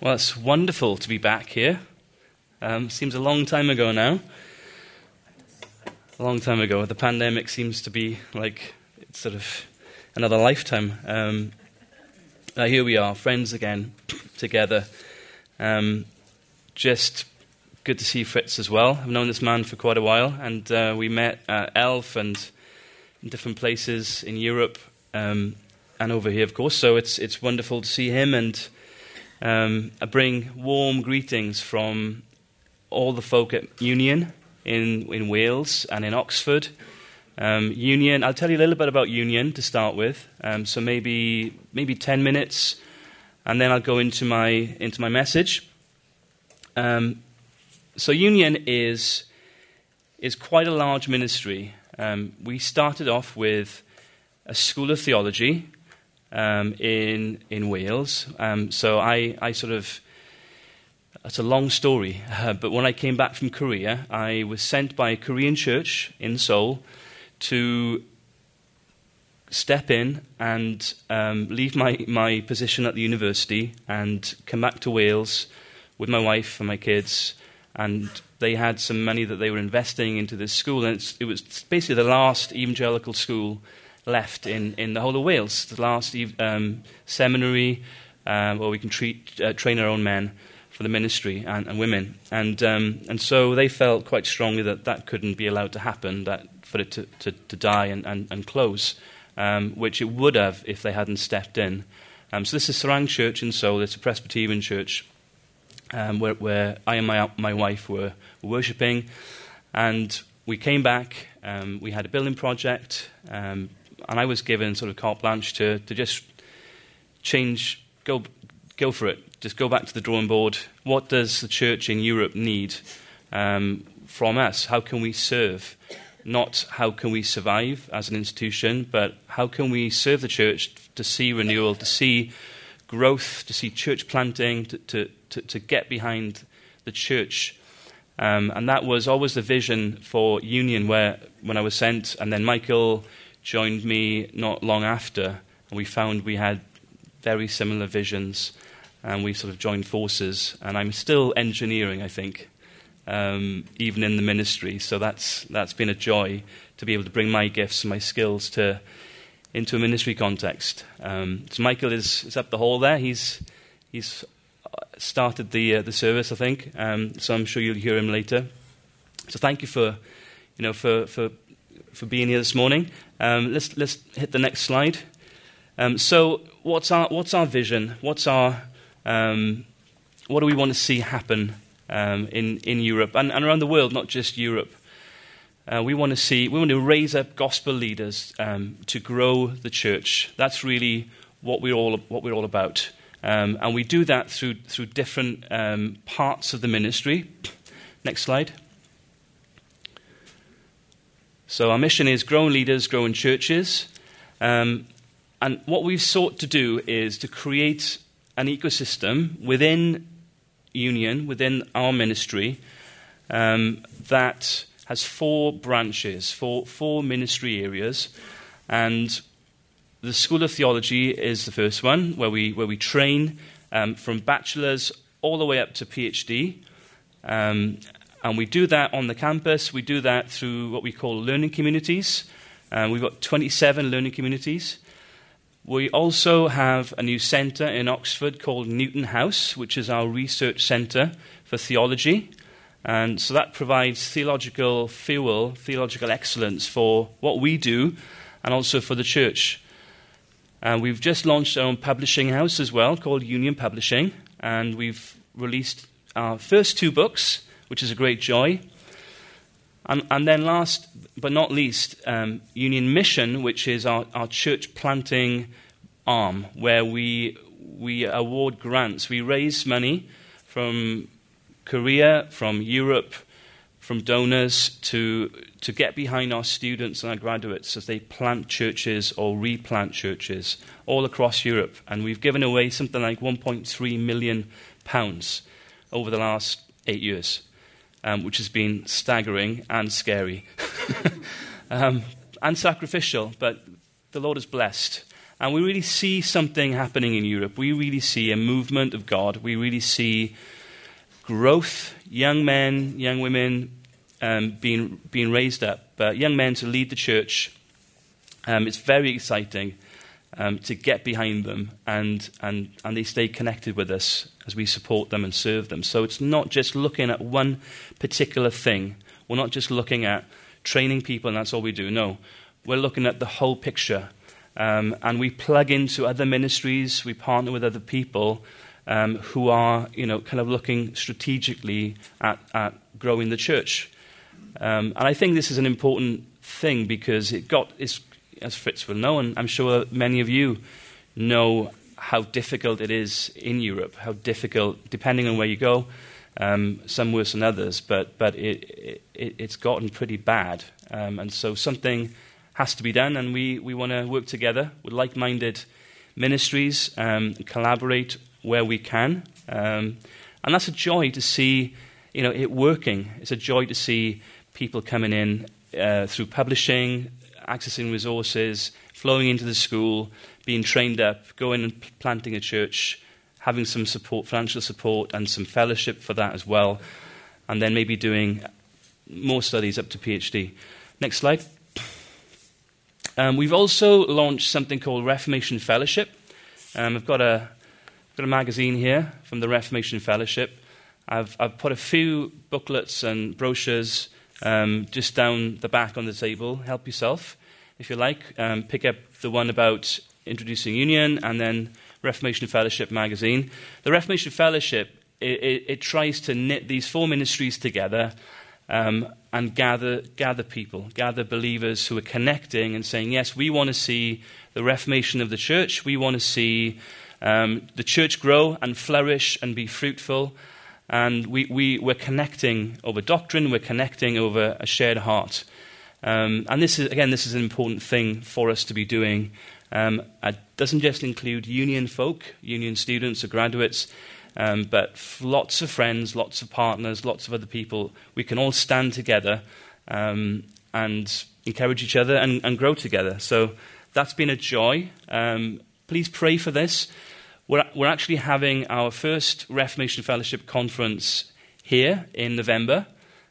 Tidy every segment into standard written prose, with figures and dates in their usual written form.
Well, it's wonderful to be back here. Seems a long time ago now. A long time ago. The pandemic seems to be like it's sort of another lifetime. Here we are, friends again, together. Just good to see Fritz as well. I've known this man for quite a while, and we met at Elf and in different places in Europe and over here, of course. So it's wonderful to see him, and I bring warm greetings from all the folk at Union in Wales and in Oxford. Union, I'll tell you a little bit about Union to start with. So maybe 10 minutes, and then I'll go into my message. So Union is quite a large ministry. We started off with a school of theology in Wales. So I sort of, it's a long story, but when I came back from Korea, I was sent by a Korean church in Seoul to step in and leave my position at the university and come back to Wales with my wife and my kids. And they had some money that they were investing into this school, and it was basically the last evangelical school left in the whole of Wales, the last seminary where we can train our own men for the ministry and women. And so they felt quite strongly that couldn't be allowed to happen, that for it to die and close, which it would have if they hadn't stepped in. So this is Sarang Church in Seoul. It's a Presbyterian church where I and my wife were worshipping. And we came back, we had a building project, and I was given sort of carte blanche to just change, go for it. Just go back to the drawing board. What does the church in Europe need from us? How can we serve? Not how can we survive as an institution, but how can we serve the church to see renewal, to see growth, to see church planting, to get behind the church. And that was always the vision for Union, where when I was sent, and then Michael joined me not long after, and we found we had very similar visions, and we sort of joined forces. And I'm still engineering, I think, even in the ministry. So that's been a joy to be able to bring my gifts and my skills into a ministry context. So Michael is up the hall there. He's started the service, I think. So I'm sure you'll hear him later. So thank you for being here this morning. Let's hit the next slide. So what's our vision? What do we want to see happen in Europe and around the world, not just Europe? We want to raise up gospel leaders to grow the church. That's really what we're all about, and we do that through different parts of the ministry. Next slide. So our mission is growing leaders, growing churches, and what we've sought to do is to create an ecosystem within Union, within our ministry, that has 4 branches, four ministry areas, and the School of Theology is the first one, where we train from bachelor's all the way up to PhD, and we do that on the campus. We do that through what we call learning communities. We've got 27 learning communities. We also have a new centre in Oxford called Newton House, which is our research centre for theology. And so that provides theological fuel, theological excellence for what we do and also for the church. We've just launched our own publishing house as well called Union Publishing, and we've released our first 2 books, which is a great joy. And then last but not least, Union Mission, which is our church planting arm, where we award grants. We raise money from Korea, from Europe, from donors to get behind our students and our graduates as they plant churches or replant churches all across Europe. And we've given away something like £1.3 million over the last 8 years. Which has been staggering and scary and sacrificial, but the Lord is blessed. And we really see something happening in Europe. We really see a movement of God. We really see growth, young men, young women being raised up, young men to lead the church. It's very exciting to get behind them, and they stay connected with us as we support them and serve them. So it's not just looking at one particular thing. We're not just looking at training people and that's all we do. No, we're looking at the whole picture. And we plug into other ministries. We partner with other people who are, kind of looking strategically at growing the church. And I think this is an important thing because it's, as Fritz will know, and I'm sure many of you know how difficult it is in Europe, how difficult, depending on where you go, some worse than others, but it's gotten pretty bad. And so something has to be done, and we want to work together with like-minded ministries, collaborate where we can. And that's a joy to see, it working. It's a joy to see people coming in through publishing, accessing resources, flowing into the school, being trained up, going and planting a church, having some support, financial support, and some fellowship for that as well, and then maybe doing more studies up to PhD. Next slide. We've also launched something called Reformation Fellowship. I've got a magazine here from the Reformation Fellowship. I've put a few booklets and brochures just down the back on the table. Help yourself, if you like. Pick up the one about introducing union, and then Reformation Fellowship magazine. The Reformation Fellowship, it tries to knit these four ministries together and gather people, gather believers who are connecting and saying, yes, we want to see the reformation of the church. We want to see the church grow and flourish and be fruitful. And we're connecting over doctrine. We're connecting over a shared heart. And this is an important thing for us to be doing. It doesn't just include union folk, union students or graduates, but lots of friends, lots of partners, lots of other people. We can all stand together and encourage each other and grow together. So that's been a joy. Please pray for this. We're actually having our first Reformation Fellowship conference here in November.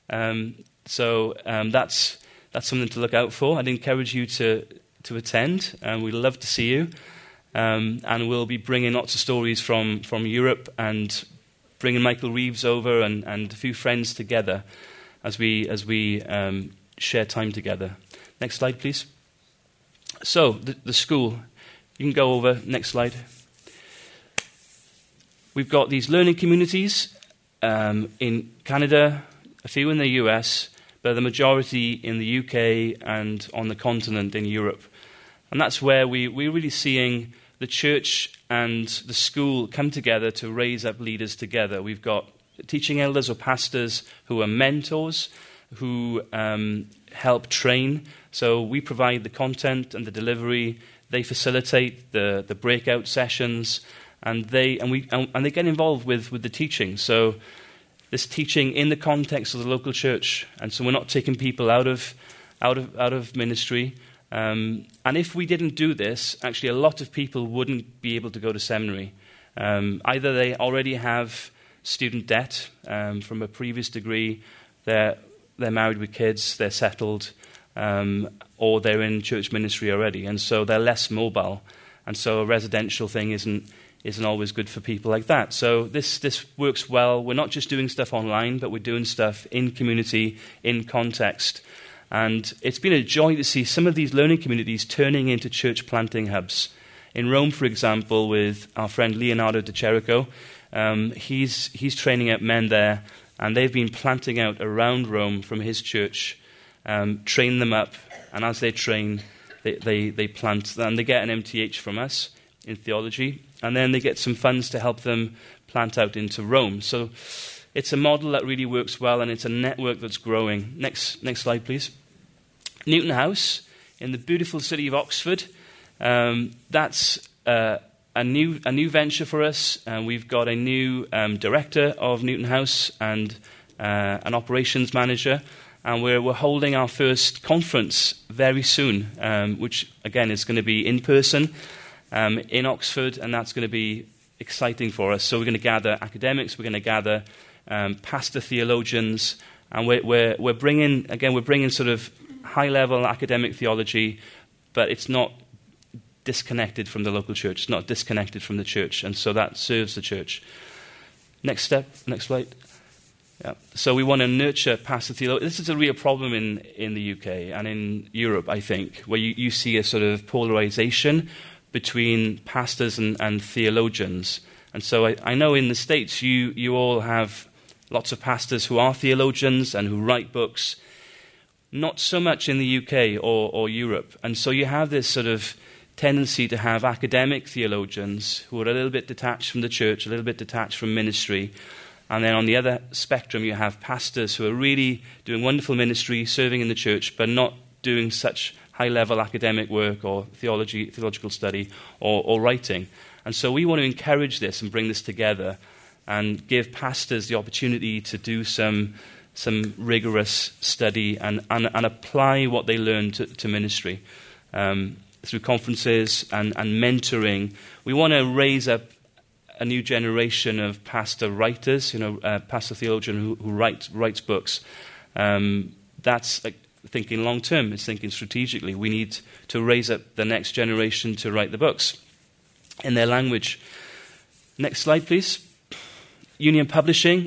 So that's something to look out for. I'd encourage you to attend, and we'd love to see you. And we'll be bringing lots of stories from Europe and bringing Michael Reeves over and a few friends together as we share time together. Next slide, please. So, the school. You can go over. Next slide. We've got these learning communities in Canada, a few in the US, but the majority in the UK and on the continent in Europe. And that's where we're really seeing the church and the school come together to raise up leaders together. We've got teaching elders or pastors who are mentors, who help train. So we provide the content and the delivery. They facilitate the breakout sessions, and they get involved with the teaching. So this teaching in the context of the local church, and so we're not taking people out of ministry. And if we didn't do this, actually a lot of people wouldn't be able to go to seminary. Either they already have student debt from a previous degree, they're married with kids, they're settled, or they're in church ministry already, and so they're less mobile. And so a residential thing isn't always good for people like that. So this works well. We're not just doing stuff online, but we're doing stuff in community, in context. And it's been a joy to see some of these learning communities turning into church planting hubs. In Rome, for example, with our friend Leonardo De Cherico, he's training up men there, and they've been planting out around Rome from his church, train them up, and as they train, they plant, and they get an MTH from us in theology, and then they get some funds to help them plant out into Rome. So it's a model that really works well, and it's a network that's growing. Next slide, please. Newton House in the beautiful city of Oxford. That's a new venture for us. We've got a new director of Newton House and an operations manager, and we're holding our first conference very soon, which again is going to be in person. in Oxford, and that's going to be exciting for us. So we're going to gather academics, we're going to gather pastor theologians, and we're bringing sort of high-level academic theology, but it's not disconnected from the local church. It's not disconnected from the church, and so that serves the church. Next slide. Yeah. So we want to nurture pastor theologians. This is a real problem in the UK and in Europe, I think, where you see a sort of polarization between pastors and theologians. And so I know in the States you all have lots of pastors who are theologians and who write books. Not so much in the UK or Europe. And so you have this sort of tendency to have academic theologians who are a little bit detached from the church, a little bit detached from ministry. And then on the other spectrum, you have pastors who are really doing wonderful ministry, serving in the church, but not doing such high-level academic work or theological study or writing. And so we want to encourage this and bring this together and give pastors the opportunity to do some rigorous study and apply what they learn to ministry through conferences and mentoring. We want to raise up a new generation of pastor writers, pastor theologian who writes books. That's like thinking long term. It's thinking strategically. We need to raise up the next generation to write the books in their language. Next slide, please. Union Publishing.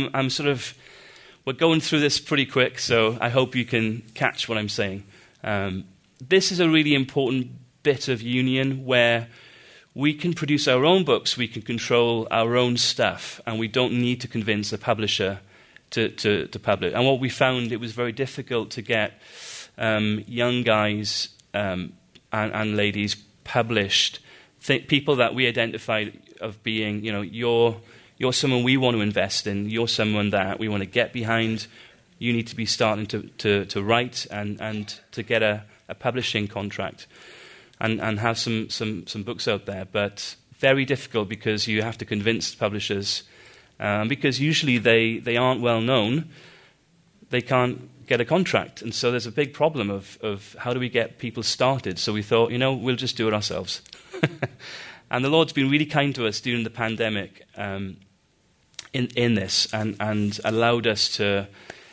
We're going through this pretty quick, so I hope you can catch what I'm saying. This is a really important bit of Union where we can produce our own books, we can control our own stuff, and we don't need to convince a publisher to publish. And what we found, it was very difficult to get young guys and ladies published, people that we identified of being, you're someone we want to invest in, you're someone that we want to get behind, you need to be starting to write and to get a publishing contract. And have some books out there, but very difficult because you have to convince publishers, because usually they aren't well known, they can't get a contract, and so there's a big problem of how do we get people started. So we thought, we'll just do it ourselves. And the Lord's been really kind to us during the pandemic in this, and allowed us to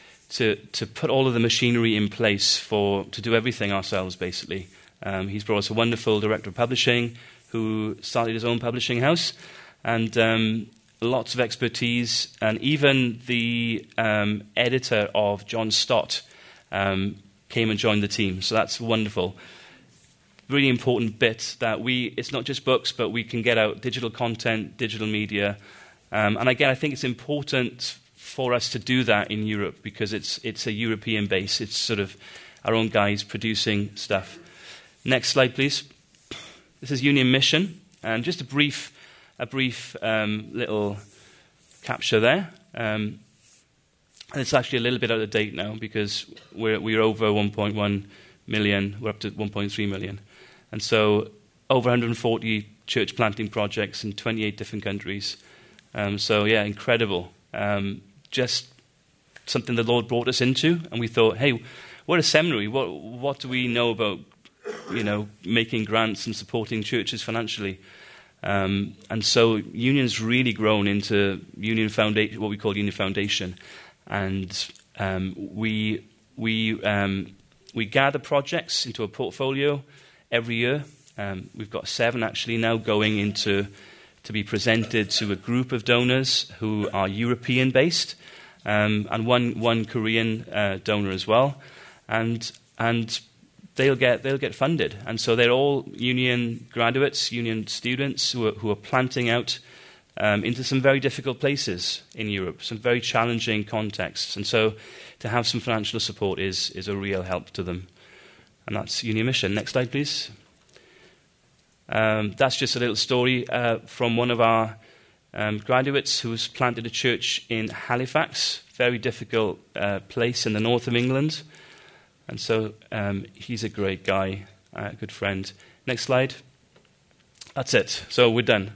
put all of the machinery in place to do everything ourselves, basically. He's brought us a wonderful director of publishing who started his own publishing house, and lots of expertise. And even the editor of John Stott came and joined the team. So that's wonderful. Really important bit that it's not just books, but we can get out digital content, digital media. And again, I think it's important for us to do that in Europe because it's a European base. It's sort of our own guys producing stuff. Next slide, please. This is Union Mission, and just a brief little capture there. And it's actually a little bit out of date now because we're over 1.1 million. We're up to 1.3 million, and so over 140 church planting projects in 28 different countries. So yeah, incredible. Just something the Lord brought us into, and we thought, hey, we're a seminary. What do we know about making grants and supporting churches financially? And so Union's really grown into Union Foundation, what we call Union Foundation, and we gather projects into a portfolio every year. We've got 7 actually now going to be presented to a group of donors who are European based, and one Korean donor as well, and they'll get funded. And so they're all Union graduates, Union students who are planting out into some very difficult places in Europe, some very challenging contexts. And so to have some financial support is a real help to them. And that's Union Mission. Next slide, please. That's just a little story from one of our graduates who's planted a church in Halifax, very difficult place in the north of England. And so he's a great guy, a good friend. Next slide. That's it. So we're done.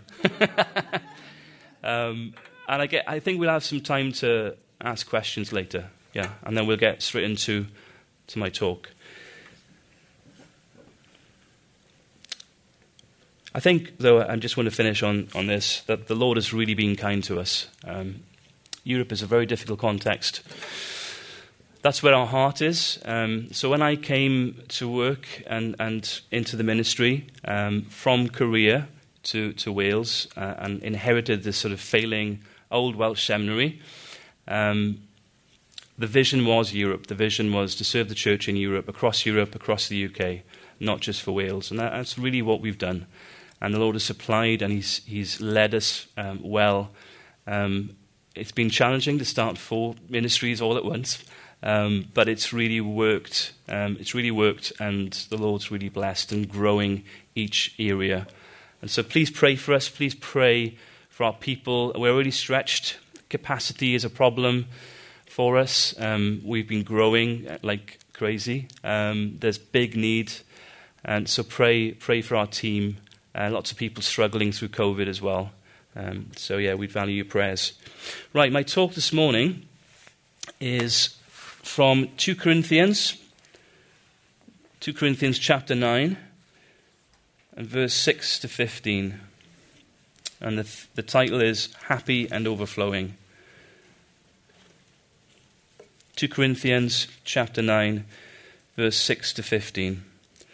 And I think we'll have some time to ask questions later. Yeah, and then we'll get straight into my talk. I think, though, I just want to finish on this, that the Lord has really been kind to us. Europe is a very difficult context. That's where our heart is. So when I came to work and into the ministry from Korea to Wales and inherited this sort of failing old Welsh seminary, the vision was Europe. The vision was to serve the church in Europe, across the UK, not just for Wales. And that's really what we've done. And the Lord has supplied and He's led us well. It's been challenging to start 4 ministries all at once, but it's really worked. And the Lord's really blessed and growing each area. And so please pray for us. Please pray for our people. We're already stretched. Capacity is a problem for us. We've been growing like crazy. There's big need. And so pray for our team. Lots of people struggling through COVID as well. We'd value your prayers. Right, my talk this morning is from 2 Corinthians chapter 9 and verse 6 to 15. And the title is Happy and Overflowing. 2 Corinthians chapter 9, verse 6 to 15.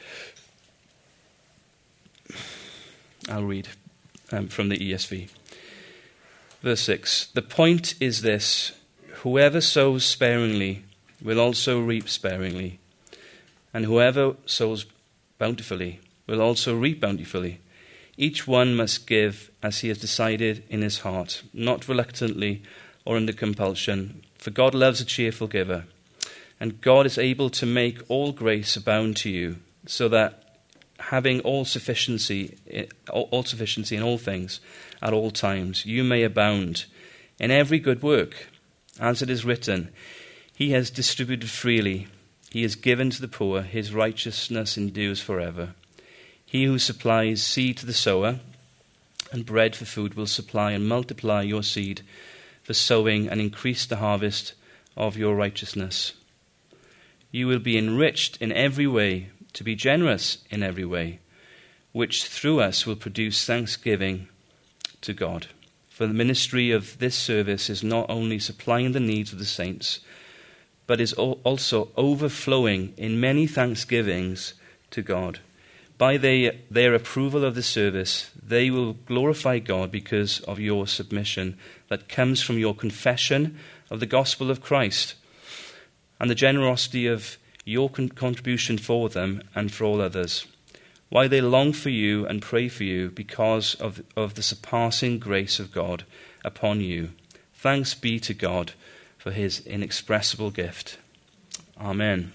I'll read from the ESV. Verse 6. The point is this: whoever sows sparingly will also reap sparingly, and whoever sows bountifully will also reap bountifully. Each one must give as he has decided in his heart, not reluctantly or under compulsion, for God loves a cheerful giver. And God is able to make all grace abound to you, so that having all sufficiency in all things at all times, you may abound in every good work. As it is written, He has distributed freely, He has given to the poor, His righteousness endures forever. He who supplies seed to the sower and bread for food will supply and multiply your seed for sowing and increase the harvest of your righteousness. You will be enriched in every way, to be generous in every way, which through us will produce thanksgiving to God. For the ministry of this service is not only supplying the needs of the saints, but is also overflowing in many thanksgivings to God. By their approval of the service, they will glorify God because of your submission that comes from your confession of the gospel of Christ and the generosity of your contribution for them and for all others. Why they long for you and pray for you because of the surpassing grace of God upon you. Thanks be to God for His inexpressible gift. Amen.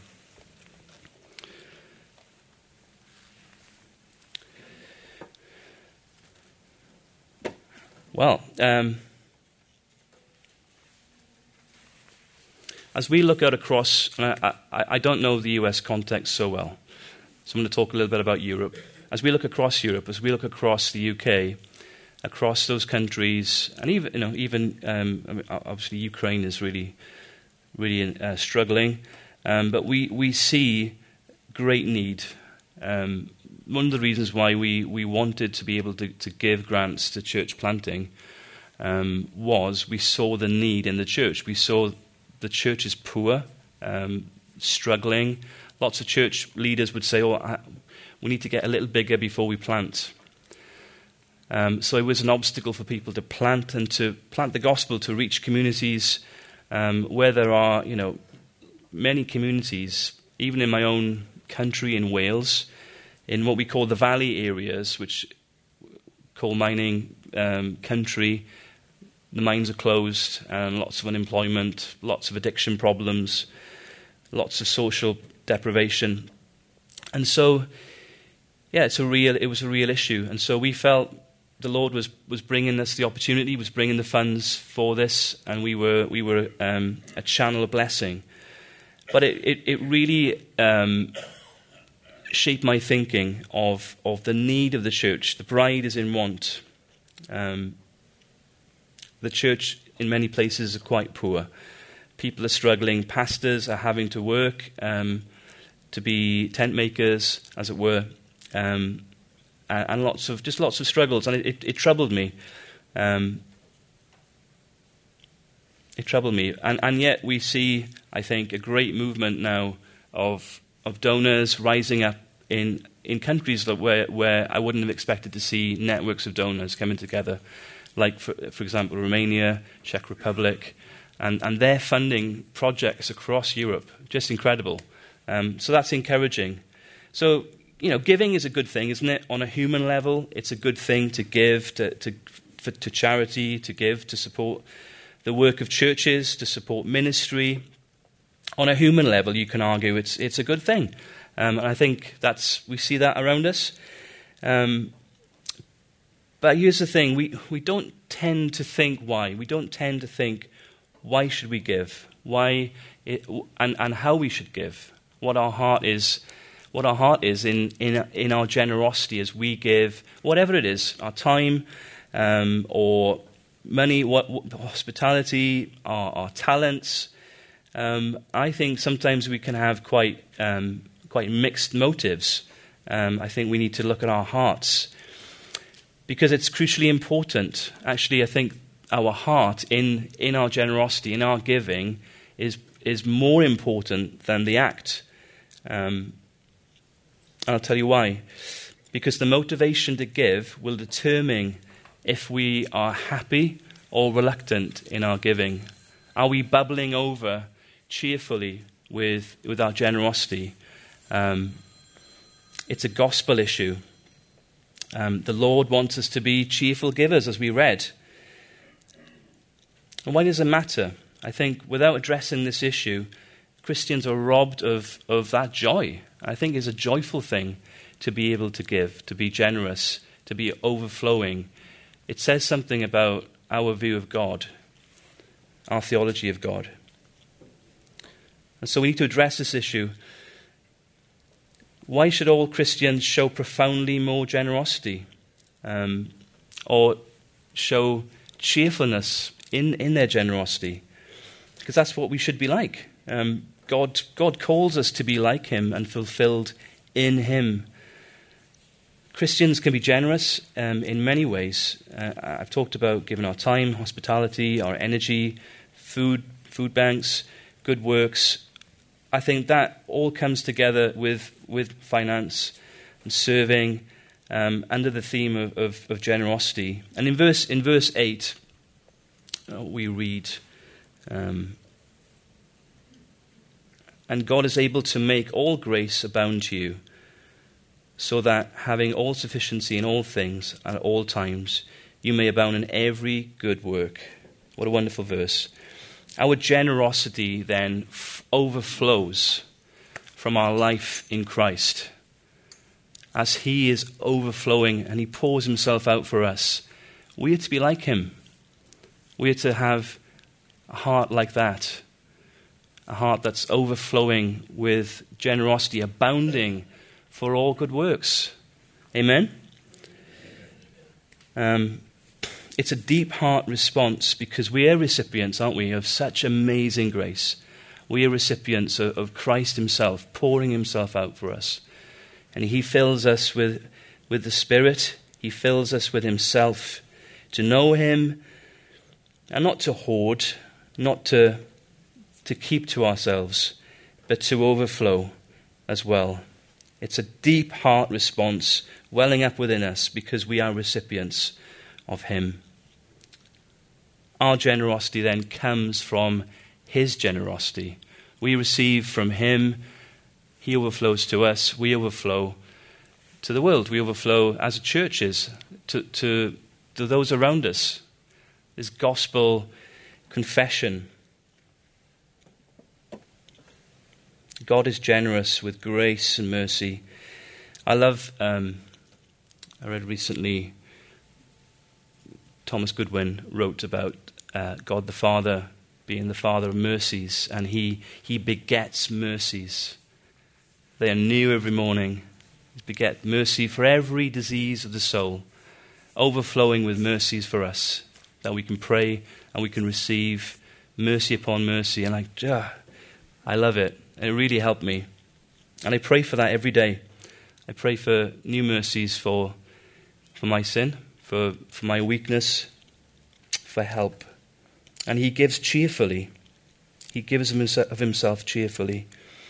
Well, as we look out across, I don't know the US context so well, so I'm going to talk a little bit about Europe. As we look across Europe, as we look across the UK, across those countries, and even obviously Ukraine is really struggling, but we see great need. One of the reasons why we wanted to be able to give grants to church planting was we saw the need in the church. We saw the church is poor, struggling. Lots of church leaders would say, we need to get a little bigger before we plant. So it was an obstacle for people to plant and to plant the gospel, to reach communities where there are, many communities, even in my own country in Wales, in what we call the valley areas, which coal mining country. The mines are closed, and lots of unemployment, lots of addiction problems, lots of social deprivation. And so, it was a real issue. And so we felt the Lord was bringing us the opportunity, was bringing the funds for this, and we were a channel of blessing. But it really shaped my thinking of the need of the church. The bride is in want. The church in many places are quite poor. People are struggling. Pastors are having to work to be tent makers, as it were. And and lots of struggles, and it troubled me. It troubled me, and yet we see, I think, a great movement now of donors rising up in countries where I wouldn't have expected to see networks of donors coming together, like for example Romania, Czech Republic, and they're funding projects across Europe. Just incredible. So that's encouraging. So, giving is a good thing, isn't it? On a human level, it's a good thing to give to charity, to give to support the work of churches, to support ministry. On a human level, you can argue it's a good thing. And I think we see that around us. But here's the thing, we don't tend to think why. We don't tend to think, why should we give? And how we should give. What our heart is in our generosity as we give, whatever it is, our time or money, hospitality, our talents. I think sometimes we can have quite mixed motives. I think we need to look at our hearts because it's crucially important. Actually, I think our heart in our generosity, in our giving, is more important than the act. And I'll tell you why. Because the motivation to give will determine if we are happy or reluctant in our giving. Are we bubbling over cheerfully with our generosity? It's a gospel issue. The Lord wants us to be cheerful givers, as we read. And why does it matter? I think without addressing this issue, Christians are robbed of that joy. I think it's a joyful thing to be able to give, to be generous, to be overflowing. It says something about our view of God, our theology of God. And so we need to address this issue. Why should all Christians show profoundly more generosity or show cheerfulness in their generosity? Because that's what we should be like. God calls us to be like him and fulfilled in him. Christians can be generous in many ways. I've talked about giving our time, hospitality, our energy, food banks, good works. I think that all comes together with finance and serving under the theme of generosity. And in verse 8, we read, and God is able to make all grace abound to you, so that, having all sufficiency in all things at all times, you may abound in every good work. What a wonderful verse. Our generosity then overflows from our life in Christ. As he is overflowing and he pours himself out for us, we are to be like him. We are to have a heart like that, a heart that's overflowing with generosity, abounding for all good works. Amen? It's a deep heart response because we are recipients, aren't we, of such amazing grace. We are recipients of Christ himself, pouring himself out for us. And he fills us with the Spirit. He fills us with himself to know him and not to hoard, not to keep to ourselves, but to overflow as well. It's a deep heart response welling up within us because we are recipients of him. Our generosity then comes from his generosity. We receive from him, he overflows to us, we overflow to the world, we overflow as churches to those around us. This gospel confession. God is generous with grace and mercy. I love, I read recently, Thomas Goodwin wrote about God the Father being the Father of mercies, and he begets mercies. They are new every morning. He begets mercy for every disease of the soul, overflowing with mercies for us, that we can pray and we can receive mercy upon mercy. And I love it. And it really helped me. And I pray for that every day. I pray for new mercies for for my sin, for my weakness, for help. And he gives cheerfully. He gives of himself cheerfully.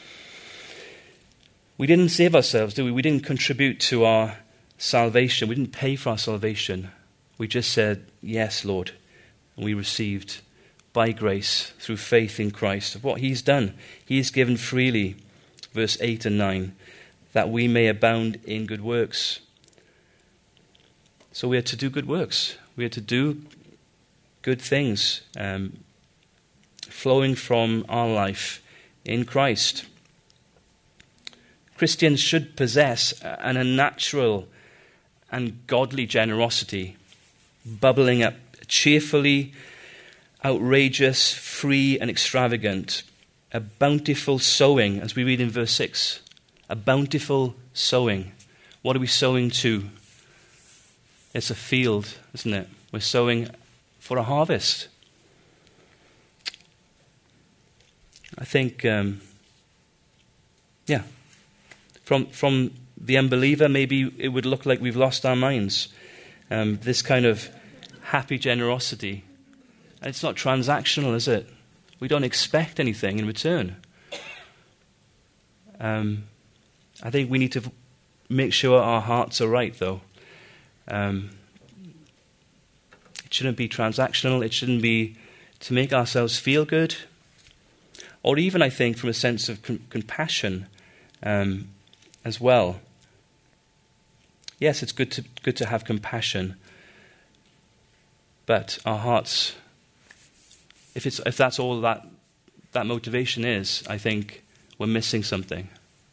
We didn't save ourselves, did we? We didn't contribute to our salvation. We didn't pay for our salvation. We just said, yes, Lord. And we received by grace through faith in Christ of what he's done. He is given freely, verse 8 and 9, that we may abound in good works. So we are to do good works. We are to do good things flowing from our life in Christ. Christians should possess an unnatural and godly generosity, bubbling up cheerfully, outrageous, free and extravagant, a bountiful sowing, as we read in verse 6. A bountiful sowing. What are we sowing to? It's a field, isn't it? We're sowing for a harvest. I think, from the unbeliever, maybe it would look like we've lost our minds. This kind of happy generosity. And it's not transactional, is it? We don't expect anything in return. I think we need to make sure our hearts are right, though. It shouldn't be transactional. It shouldn't be to make ourselves feel good. Or even, I think, from a sense of compassion as well. Yes, it's good to have compassion. But our hearts, if that's all that motivation is, I think we're missing something.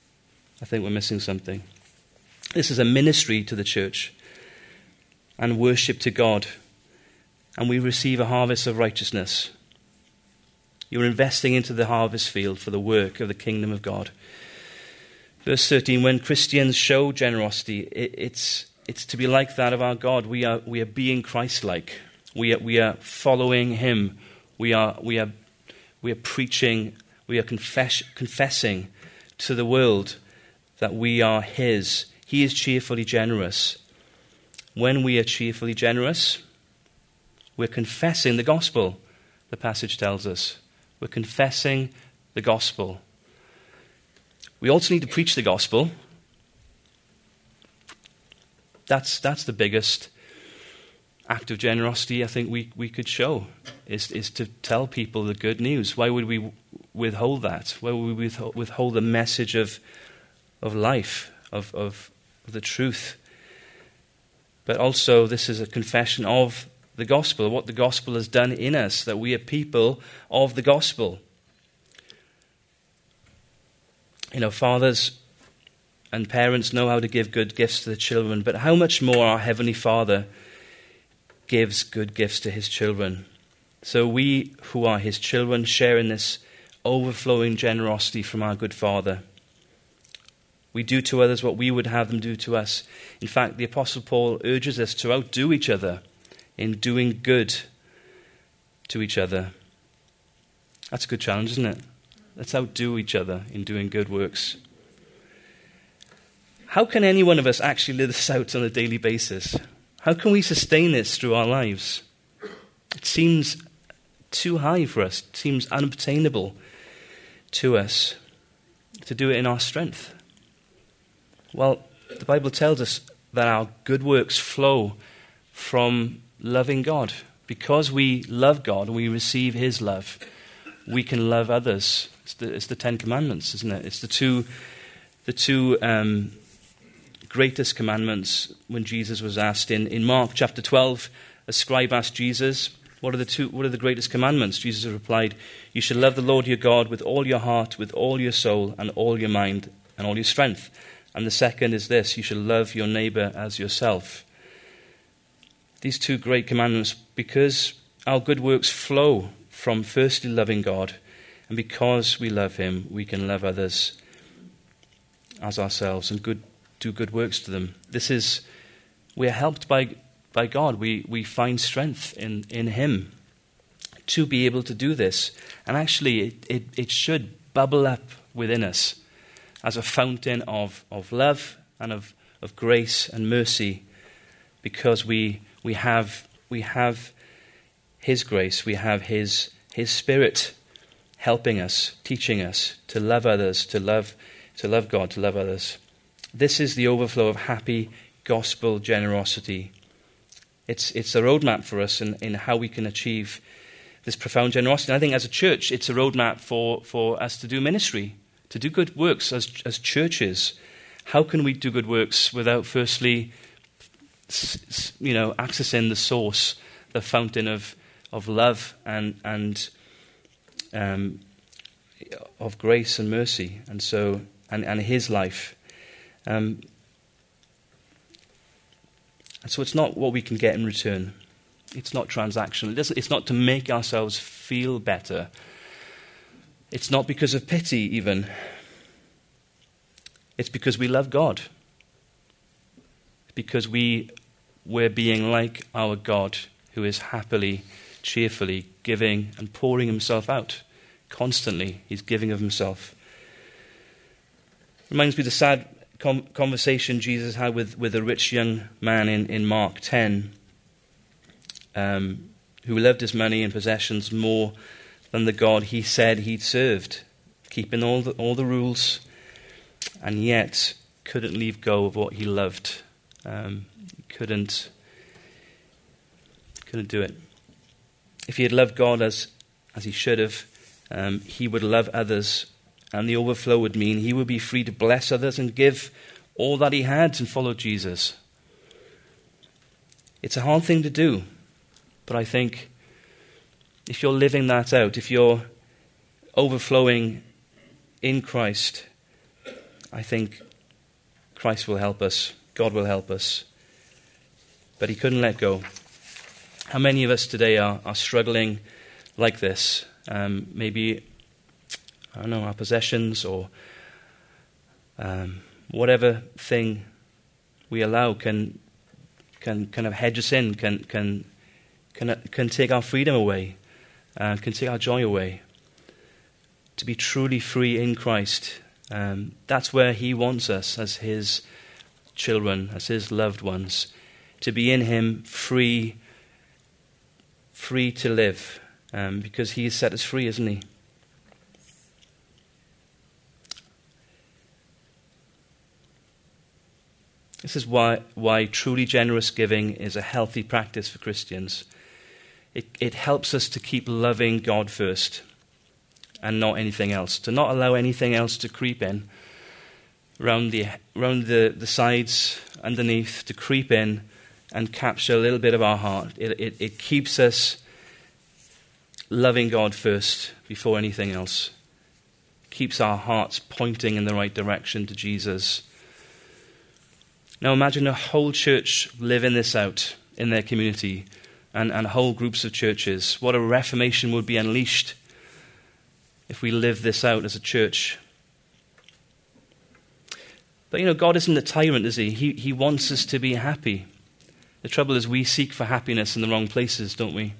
This is a ministry to the church and worship to God. And we receive a harvest of righteousness. You're investing into the harvest field for the work of the kingdom of God. Verse 13, when Christians show generosity, it's to be like that of our God. We are being Christ-like. We are following him. We are preaching. We are confessing to the world that we are his. He is cheerfully generous. When we are cheerfully generous, we're confessing the gospel, the passage tells us. We're confessing the gospel. We also need to preach the gospel. That's the biggest act of generosity I think we could show, is to tell people the good news. Why would we withhold that? Why would we withhold the message of life, of the truth? But also this is a confession of the gospel, what the gospel has done in us, that we are people of the gospel. Fathers and parents know how to give good gifts to the children, but how much more our Heavenly Father gives good gifts to his children. So we who are his children share in this overflowing generosity from our good Father. We do to others what we would have them do to us. In fact, the Apostle Paul urges us to outdo each other in doing good to each other. That's a good challenge, isn't it? Let's outdo each other in doing good works. How can any one of us actually live this out on a daily basis? How can we sustain this through our lives? It seems too high for us. It seems unobtainable to us to do it in our strength. Well, the Bible tells us that our good works flow from loving God. Because we love God and we receive his love, we can love others. It's the Ten Commandments, isn't it? It's the two greatest commandments. When Jesus was asked in Mark chapter 12, a scribe asked Jesus, what are the greatest commandments? Jesus replied, you should love the Lord your God with all your heart, with all your soul, and all your mind, and all your strength. And the second is this, you should love your neighbor as yourself. These two great commandments, because our good works flow from firstly loving God, and because we love him, we can love others as ourselves and do good works to them. We are helped by God. We find strength in him to be able to do this. And actually, it should bubble up within us as a fountain of love and of grace and mercy because we have his grace, we have his Spirit helping us, teaching us to love others, to love God, to love others. This is the overflow of happy gospel generosity. It's a roadmap for us in how we can achieve this profound generosity. And I think as a church, it's a roadmap for us to do ministry, to do good works as churches. How can we do good works without firstly, accessing the source, the fountain of love and of grace and mercy, and his life. And so it's not what we can get in return. It's not transactional. It's not to make ourselves feel better. It's not because of pity even. It's because we love God. Because we're being like our God, who is happily, cheerfully giving and pouring himself out constantly. He's giving of himself. Reminds me of the sad conversation Jesus had with a rich young man in Mark 10, who loved his money and possessions more than the God he said he'd served, keeping all the rules, and yet couldn't leave go of what he loved. Couldn't do it. If he had loved God as he should have, he would love others, and the overflow would mean he would be free to bless others and give all that he had and follow Jesus. It's a hard thing to do, but I think if you're living that out, if you're overflowing in Christ, I think Christ will help us, God will help us. But he couldn't let go. How many of us today are struggling like this? Maybe, I don't know, our possessions or whatever thing we allow can kind of hedge us in, can take our freedom away, can take our joy away. To be truly free in Christ, that's where he wants us as his children, as his loved ones, to be in him, free to live, because he has set us free, isn't he? This is why truly generous giving is a healthy practice for Christians. It helps us to keep loving God first and not anything else, to not allow anything else to creep in around the sides, underneath, to creep in and capture a little bit of our heart. It keeps us loving God first before anything else. Keeps our hearts pointing in the right direction to Jesus. Now imagine a whole church living this out in their community and whole groups of churches. What a reformation would be unleashed if we live this out as a church. But God isn't a tyrant, is he? He wants us to be happy. The trouble is we seek for happiness in the wrong places, don't we?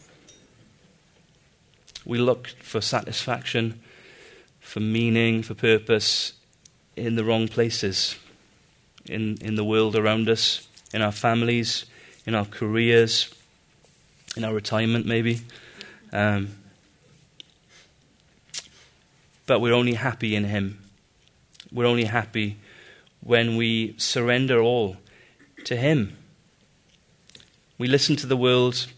We look for satisfaction, for meaning, for purpose in the wrong places. In the world around us, in our families, in our careers, in our retirement maybe. But we're only happy in him. We're only happy when we surrender all to him. We listen to the world's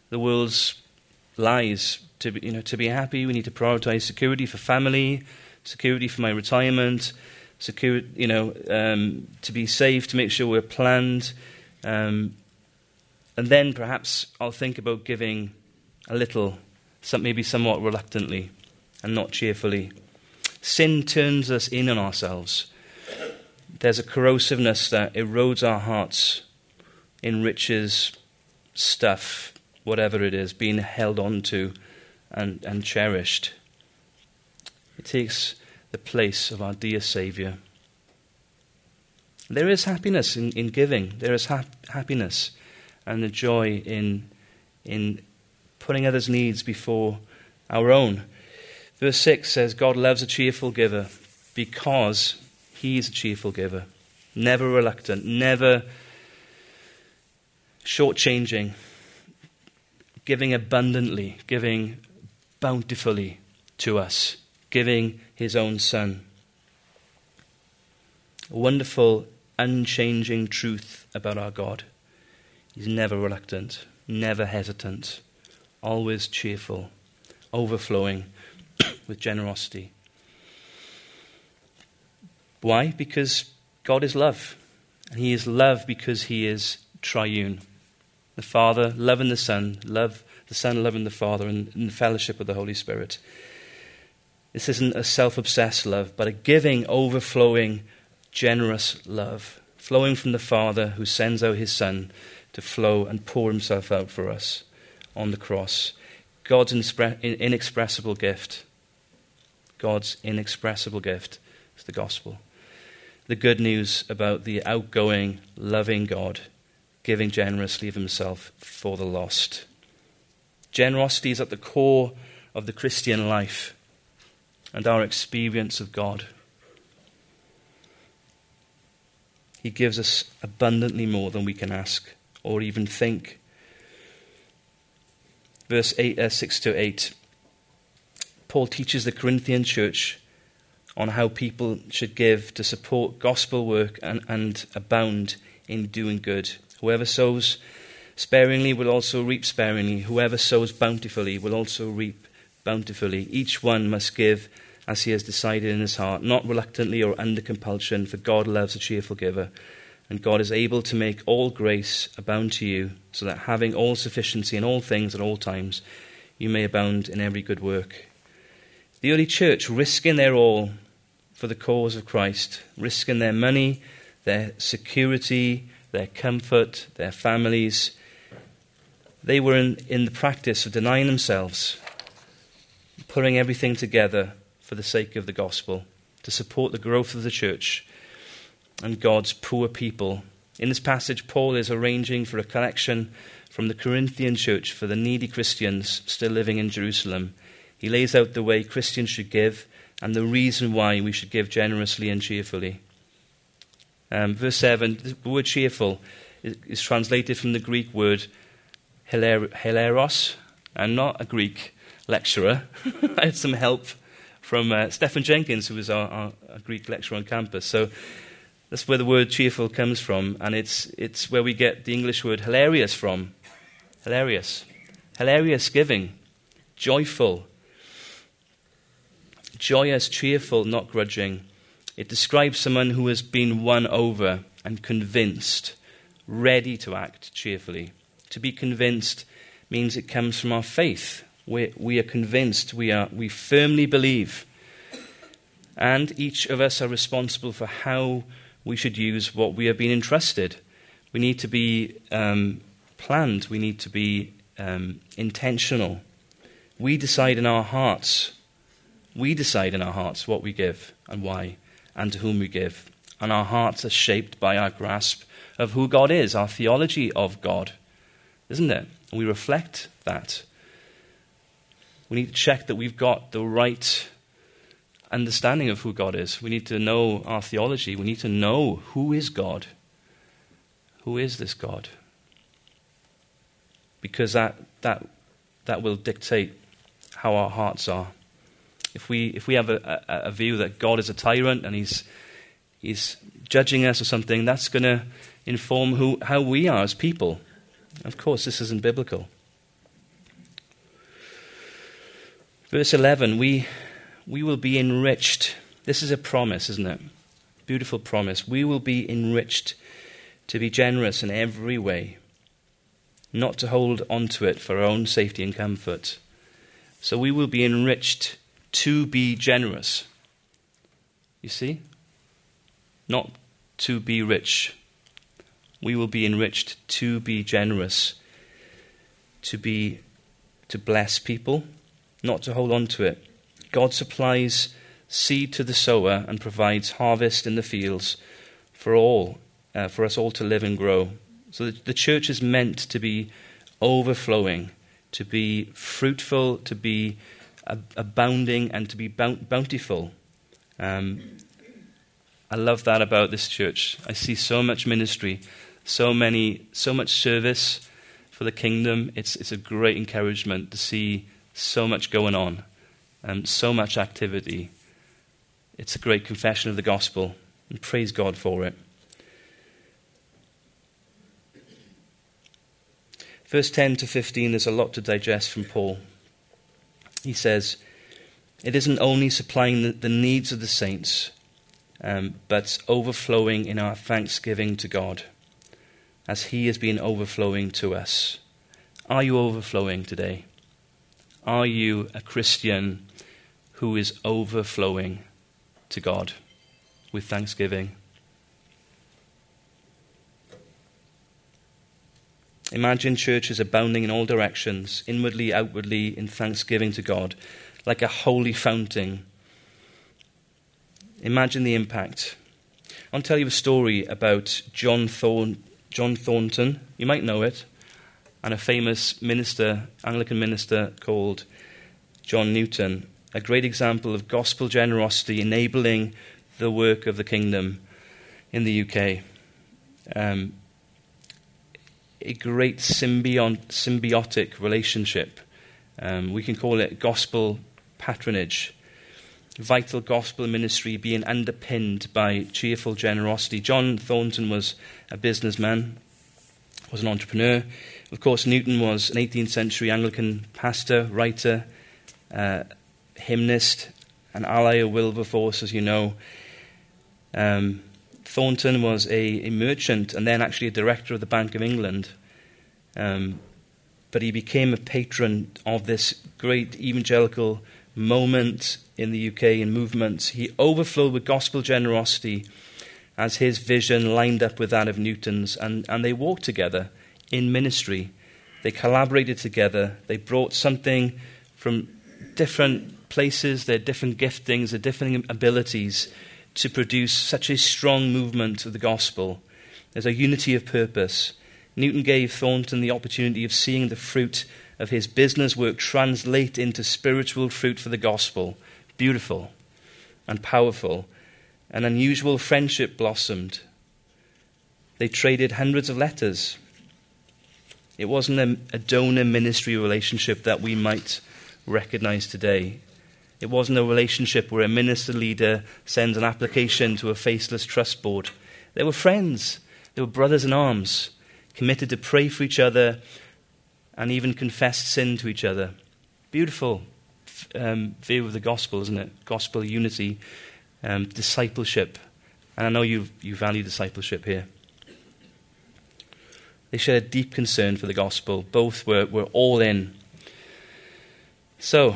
lies. To be happy, we need to prioritize security for family, security for my retirement, security, to be safe, to make sure we're planned. And then perhaps I'll think about giving a little, maybe somewhat reluctantly and not cheerfully. Sin turns us in on ourselves. There's a corrosiveness that erodes our hearts, enriches stuff, whatever it is, being held on to and cherished. It takes the place of our dear Saviour. There is happiness in giving. There is happiness and the joy in putting others' needs before our own. Verse 6 says, God loves a cheerful giver because he is a cheerful giver. Never reluctant, never shortchanging, giving abundantly, giving bountifully to us, giving his own Son. A wonderful, unchanging truth about our God. He's never reluctant, never hesitant, always cheerful, overflowing with generosity. Why? Because God is love. And he is love because he is triune. The Father loving the Son loving the Father, and in the fellowship of the Holy Spirit. This isn't a self-obsessed love, but a giving, overflowing, generous love, flowing from the Father who sends out his Son to flow and pour himself out for us on the cross. God's inexpressible gift. God's inexpressible gift is the gospel. The good news about the outgoing, loving God giving generously of himself for the lost. Generosity is at the core of the Christian life and our experience of God. He gives us abundantly more than we can ask or even think. Verse 6-8, Paul teaches the Corinthian church on how people should give to support gospel work and abound in doing good. Whoever sows sparingly will also reap sparingly. Whoever sows bountifully will also reap bountifully. Each one must give as he has decided in his heart, not reluctantly or under compulsion, for God loves a cheerful giver. And God is able to make all grace abound to you, so that having all sufficiency in all things at all times, you may abound in every good work. The early church, risking their all for the cause of Christ, risking their money, their security, their comfort, their families, they were in the practice of denying themselves, putting everything together for the sake of the gospel, to support the growth of the church and God's poor people. In this passage, Paul is arranging for a collection from the Corinthian church for the needy Christians still living in Jerusalem. He lays out the way Christians should give and the reason why we should give generously and cheerfully. Verse 7, the word cheerful is translated from the Greek word hilaros. I'm not a Greek lecturer. I had some help from Stephen Jenkins, who was our Greek lecturer on campus. So that's where the word cheerful comes from, and it's where we get the English word hilarious from. Hilarious. Hilarious giving. Joyful. Joyous, cheerful, not grudging. It describes someone who has been won over and convinced, ready to act cheerfully. To be convinced means it comes from our faith. We are convinced, we firmly believe. And each of us are responsible for how we should use what we have been entrusted. We need to be planned. We need to be intentional. We decide in our hearts. We decide in our hearts what we give and why and to whom we give. And our hearts are shaped by our grasp of who God is, our theology of God, isn't it? And we reflect that. We need to check that we've got the right understanding of who God is. We need to know our theology. We need to know who is God. Who is this God? Because that will dictate how our hearts are. If we have a view that God is a tyrant and he's judging us or something, that's going to inform how we are as people. Of course, this isn't biblical. Verse 11, we will be enriched. This is a promise, isn't it? Beautiful promise. We will be enriched to be generous in every way, not to hold on to it for our own safety and comfort. So we will be enriched to be generous. You see? Not to be rich. We will be enriched to be generous, to bless people, not to hold on to it. God supplies seed to the sower and provides harvest in the fields for us all to live and grow. So the church is meant to be overflowing, to be fruitful, to be abounding, and to be bountiful. I love that about this church. I see so much ministry so much service for the kingdom. It's a great encouragement to see so much going on and so much activity. It's a great confession of the gospel, and praise God for it. Verse 10 to 15, there's a lot to digest from Paul. He says, it isn't only supplying the needs of the saints, but overflowing in our thanksgiving to God, as he has been overflowing to us. Are you overflowing today? Are you a Christian who is overflowing to God with thanksgiving? Imagine churches abounding in all directions, inwardly, outwardly, in thanksgiving to God, like a holy fountain. Imagine the impact. I'll tell you a story about John Thornton. You might know it. And a famous minister, Anglican minister called John Newton. A great example of gospel generosity enabling the work of the kingdom in the UK. A great symbiotic relationship. We can call it gospel patronage. Vital gospel ministry being underpinned by cheerful generosity. John Thornton was a businessman, was an entrepreneur. Of course, Newton was an 18th century Anglican pastor, writer, hymnist, an ally of Wilberforce, as you know. Thornton was a merchant and then actually a director of the Bank of England. But he became a patron of this great evangelical moment in the UK and movement. He overflowed with gospel generosity as his vision lined up with that of Newton's, and they walked together in ministry. They collaborated together. They brought something from different places, their different giftings, their different abilities, to produce such a strong movement of the gospel. There's a unity of purpose. Newton gave Thornton the opportunity of seeing the fruit of his business work translate into spiritual fruit for the gospel. Beautiful and powerful. An unusual friendship blossomed. They traded hundreds of letters. It wasn't a donor ministry relationship that we might recognize today. It wasn't a relationship where a minister leader sends an application to a faceless trust board. They were friends. They were brothers in arms, committed to pray for each other and even confess sin to each other. Beautiful view of the gospel, isn't it? Gospel unity, discipleship. And I know you value discipleship here. They shared a deep concern for the gospel. Both were all in. So,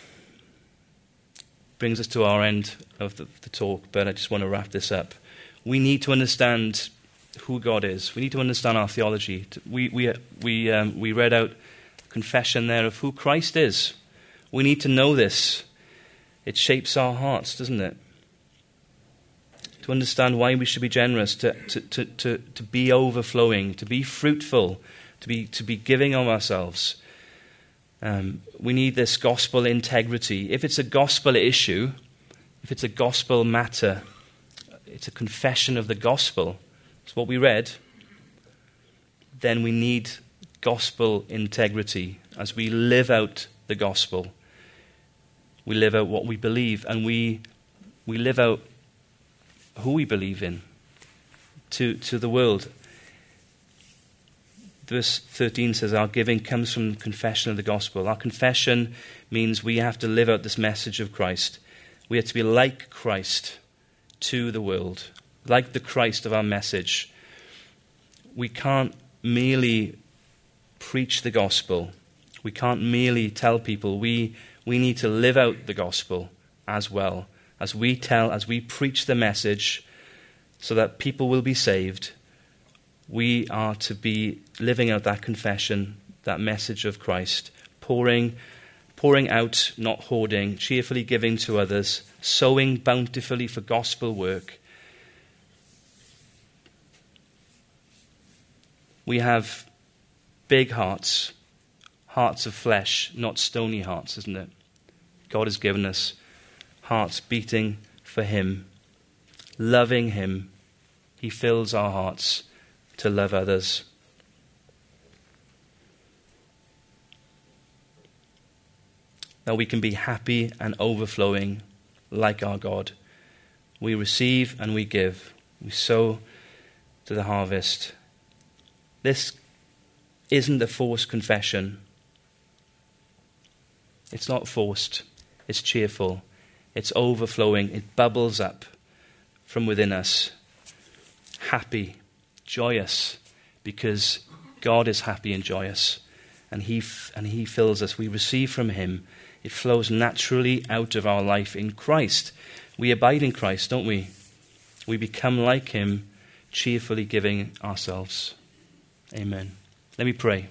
brings us to our end of the talk, but I just want to wrap this up. We need to understand who God is. We need to understand our theology. We read out a confession there of who Christ is. We need to know this. It shapes our hearts, doesn't it? To understand why we should be generous, to be overflowing, to be fruitful, to be giving of ourselves. We need this gospel integrity. If it's a gospel issue, if it's a gospel matter, it's a confession of the gospel. It's what we read. Then we need gospel integrity as we live out the gospel. We live out what we believe, and we live out who we believe in to the world. Verse 13 says our giving comes from confession of the gospel. Our confession means we have to live out this message of Christ. We have to be like Christ to the world, like the Christ of our message. We can't merely preach the gospel. We can't merely tell people. We need to live out the gospel as well. As we preach the message so that people will be saved, we are to be living out that confession, that message of Christ, pouring out, not hoarding, cheerfully giving to others, sowing bountifully for gospel work. We have big hearts, hearts of flesh, not stony hearts, isn't it? God has given us hearts beating for him, loving him. He fills our hearts to love others. That we can be happy and overflowing like our God. We receive and we give. We sow to the harvest. This isn't a forced confession. It's not forced. It's cheerful. It's overflowing. It bubbles up from within us. Happy, joyous, because God is happy and joyous. And He fills us. We receive from Him. It flows naturally out of our life in Christ. We abide in Christ, don't we? We become like Him, cheerfully giving ourselves. Amen. Let me pray.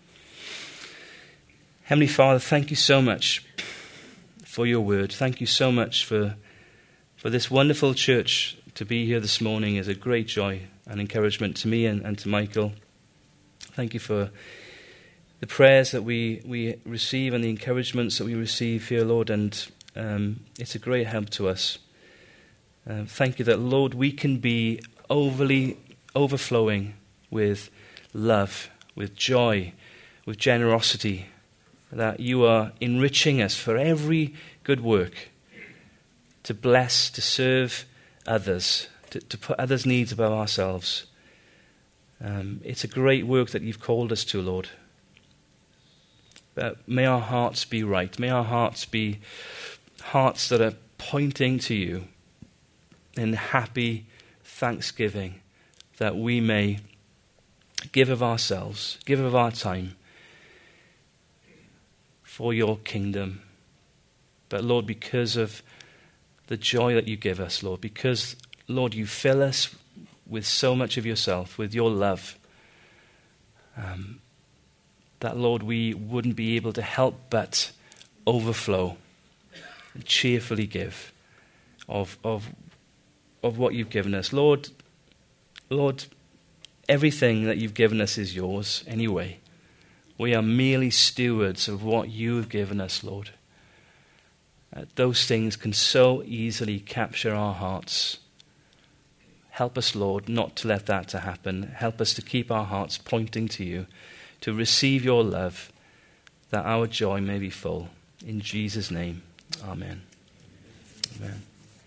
Heavenly Father, thank you so much for your word. Thank you so much for this wonderful church. To be here this morning is a great joy and encouragement to me and to Michael. Thank you for the prayers that we receive and the encouragements that we receive here, Lord, and it's a great help to us. Thank you that, Lord, we can be overflowing with love, with joy, with generosity, that you are enriching us for every good work, to bless, to serve others, to put others' needs above ourselves. It's a great work that you've called us to, Lord. But may our hearts be right. May our hearts be hearts that are pointing to you in happy thanksgiving, that we may give of ourselves, give of our time for your kingdom. But Lord, because of the joy that you give us, Lord, because, Lord, you fill us with so much of yourself, with your love, that, Lord, we wouldn't be able to help but overflow and cheerfully give of what you've given us. Lord, everything that you've given us is yours anyway. We are merely stewards of what you have given us, Lord. Those things can so easily capture our hearts. Help us, Lord, not to let that to happen. Help us to keep our hearts pointing to you, to receive your love, that our joy may be full. In Jesus' name, amen. Amen.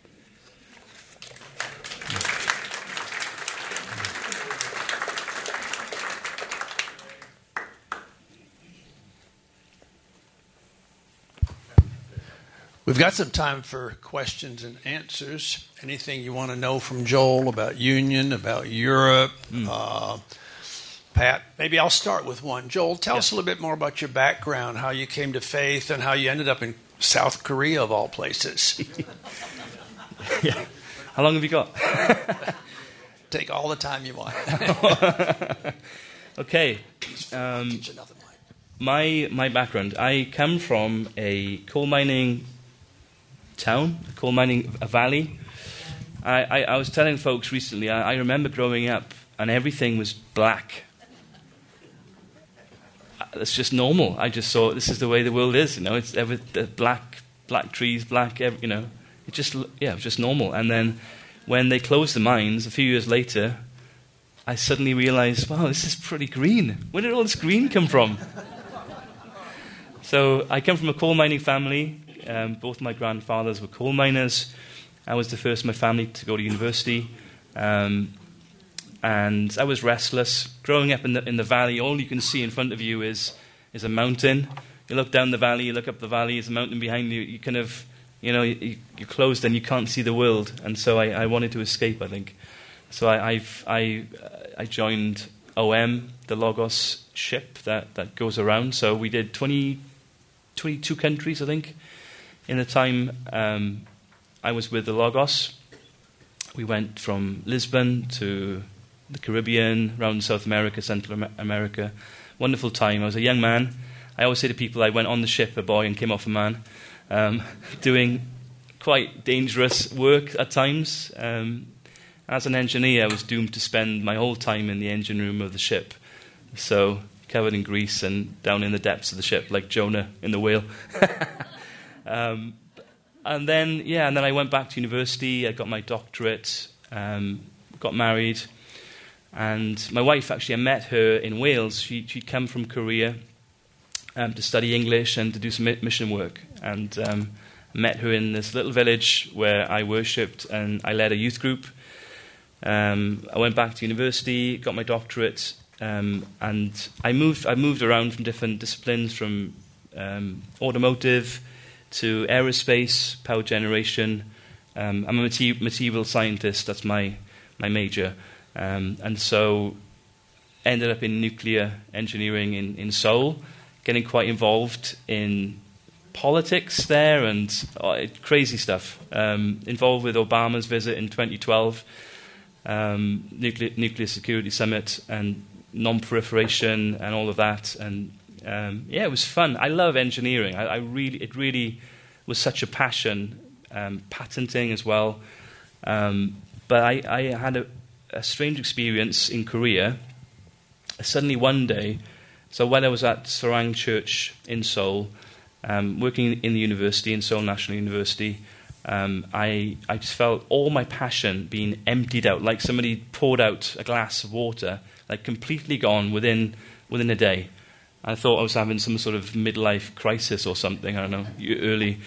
We've got some time for questions and answers. Anything you want to know from Joel about Union, about Europe? Pat, maybe I'll start with one. Joel, tell us a little bit more about your background, how you came to faith, and how you ended up in South Korea, of all places. Yeah. How long have you got? Take all the time you want. Okay. My background. I come from a coal mining town, a valley. I was telling folks recently, I remember growing up and everything was black. That's just normal. I just saw this is the way the world is, it's black trees, black, it was just normal. And then when they closed the mines a few years later, I suddenly realized, wow, this is pretty green. Where did all this green come from? So I come from a coal mining family. Both my grandfathers were coal miners. I was the first in my family to go to university. And I was restless. Growing up in the valley, all you can see in front of you is a mountain. You look down the valley, you look up the valley, there's a mountain behind you. You kind of, you're closed and you can't see the world. And so I wanted to escape, I think. So I joined OM, the Logos ship that goes around. So we did 22 countries, I think. In the time I was with the Logos, we went from Lisbon to the Caribbean, around South America, Central America. Wonderful time. I was a young man. I always say to people, I went on the ship a boy and came off a man, doing quite dangerous work at times. As an engineer, I was doomed to spend my whole time in the engine room of the ship. So, covered in grease and down in the depths of the ship, like Jonah in the whale. And then I went back to university. I got my doctorate, got married, And my wife, actually, I met her in Wales. She'd come from Korea to study English and to do some mission work. And I met her in this little village where I worshipped, and I led a youth group. I went back to university, got my doctorate, and I moved around from different disciplines, from automotive to aerospace, power generation. I'm a material scientist. That's my major. And so ended up in nuclear engineering in Seoul, getting quite involved in politics there and crazy stuff. Involved with Obama's visit in 2012, nuclear security summit and non-proliferation and all of that. And it was fun. I love engineering. It really was such a passion. Patenting as well. But I had a strange experience in Korea. Suddenly one day, so when I was at Sarang Church in Seoul, working in the university, in Seoul National University, I just felt all my passion being emptied out, like somebody poured out a glass of water, like completely gone within a day. I thought I was having some sort of midlife crisis or something, I don't know, early.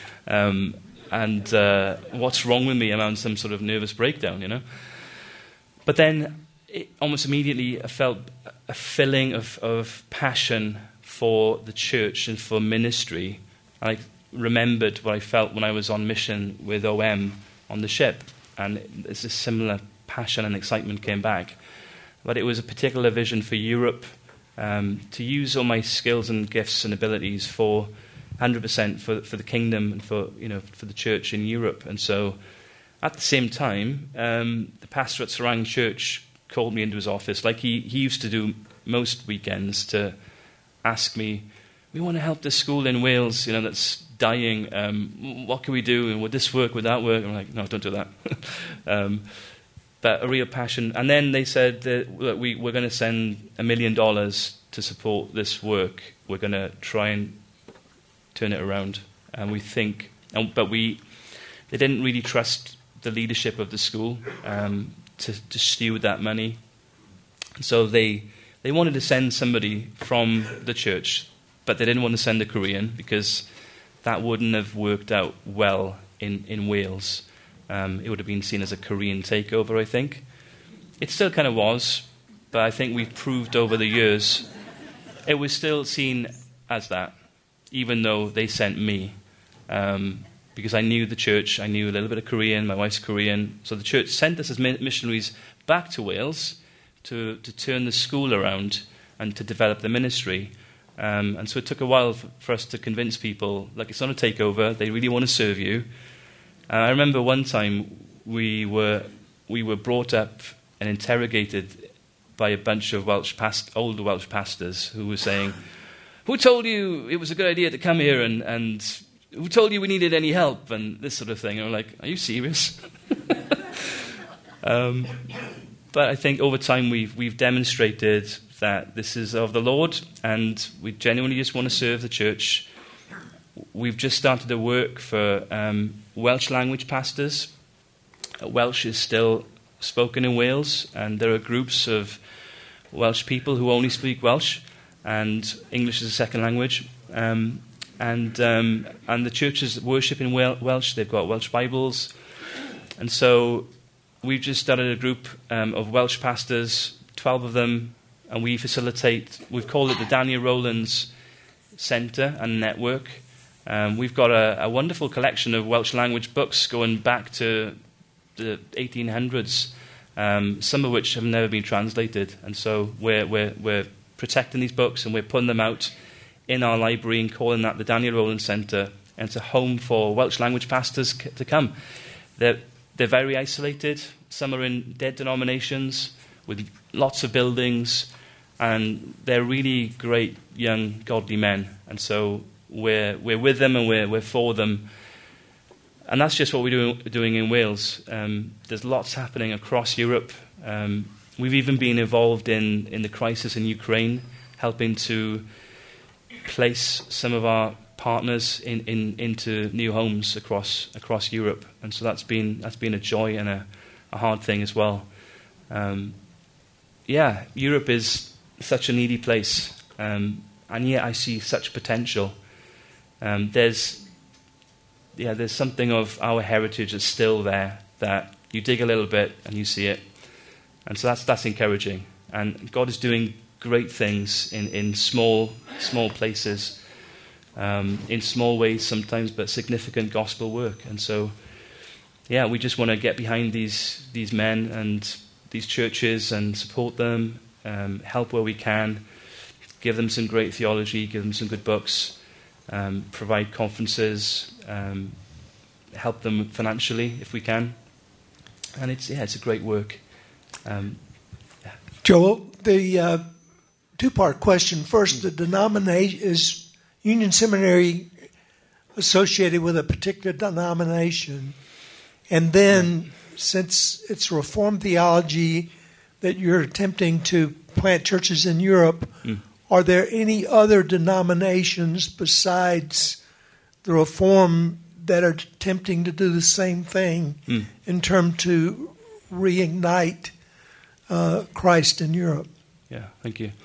And what's wrong with me? I'm on some sort of nervous breakdown, you know. But then, almost immediately, I felt a filling of passion for the church and for ministry. I remembered what I felt when I was on mission with OM on the ship, and it's a similar passion and excitement came back. But it was a particular vision for Europe, to use all my skills and gifts and abilities for 100% for the kingdom and for the church in Europe. And so, at the same time, the pastor at Sarang Church called me into his office, like he used to do most weekends, to ask me, "We want to help this school in Wales, that's dying. What can we do? And would this work? Would that work?" I'm like, "No, don't do that." But a real passion. And then they said that we're going to send $1 million to support this work. We're going to try and turn it around. And we think, but they didn't really trust the leadership of the school to steward that money. So they wanted to send somebody from the church, but they didn't want to send a Korean because that wouldn't have worked out well in Wales. It would have been seen as a Korean takeover, I think. It still kind of was, but I think we've proved over the years it was still seen as that, even though they sent me. Because I knew the church, I knew a little bit of Korean, my wife's Korean. So the church sent us as missionaries back to Wales to turn the school around and to develop the ministry. And so it took a while for us to convince people, like, it's not a takeover, they really want to serve you. I remember one time we were brought up and interrogated by a bunch of older Welsh pastors who were saying, "Who told you it was a good idea to come here, and who told you we needed any help?" and this sort of thing. And I'm like, "Are you serious?" But I think over time we've demonstrated that this is of the Lord, and we genuinely just want to serve the church. We've just started to work for Welsh language pastors. Welsh is still spoken in Wales, and there are groups of Welsh people who only speak Welsh, and English is a second language. And the churches worship in Welsh. They've got Welsh Bibles. And so we've just started a group of Welsh pastors, 12 of them, and we facilitate, we've called it the Daniel Rowlands Centre and Network. We've got a wonderful collection of Welsh language books going back to the 1800s, some of which have never been translated. And so we're protecting these books, and we're putting them out in our library and calling that the Daniel Rowlands Centre, and it's a home for Welsh language pastors to come. They're very isolated. Some are in dead denominations with lots of buildings, and they're really great young godly men. And so we're with them, and we're for them. And that's just what we're doing in Wales. There's lots happening across Europe. We've even been involved in the crisis in Ukraine, helping to place some of our partners into new homes across Europe. And so that's been a joy and a hard thing as well. yeah, Europe is such a needy place, and yet I see such potential. There's something of our heritage that's still there, that you dig a little bit and you see it. And so that's encouraging. And God is doing great things in small places, in small ways sometimes, but significant gospel work. And so, yeah, we just want to get behind these men and these churches and support them, help where we can, give them some great theology, give them some good books, provide conferences, help them financially if we can. And it's a great work. Joel, the two-part question. First, the denomination, is Union Seminary associated with a particular denomination? And then, since it's Reformed theology that you're attempting to plant churches in Europe, are there any other denominations besides the Reformed that are attempting to do the same thing in terms to reignite Christ in Europe? Yeah, thank you.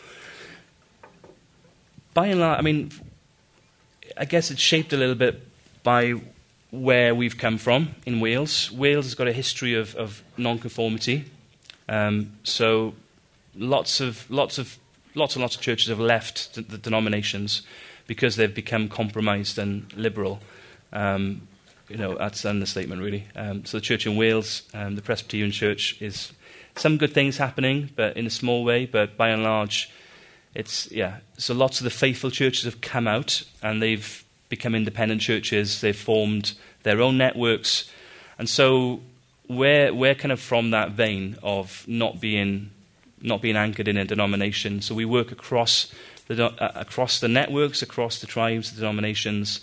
By and large, I mean, I guess it's shaped a little bit by where we've come from in Wales. Wales has got a history of nonconformity, so lots of churches have left the denominations because they've become compromised and liberal. That's an understatement, really. So the church in Wales, the Presbyterian Church, is some good things happening, but in a small way. But by and large, so lots of the faithful churches have come out and they've become independent churches. They've formed their own networks, and so we're kind of from that vein of not being anchored in a denomination. So we work across the networks, across the tribes, the denominations.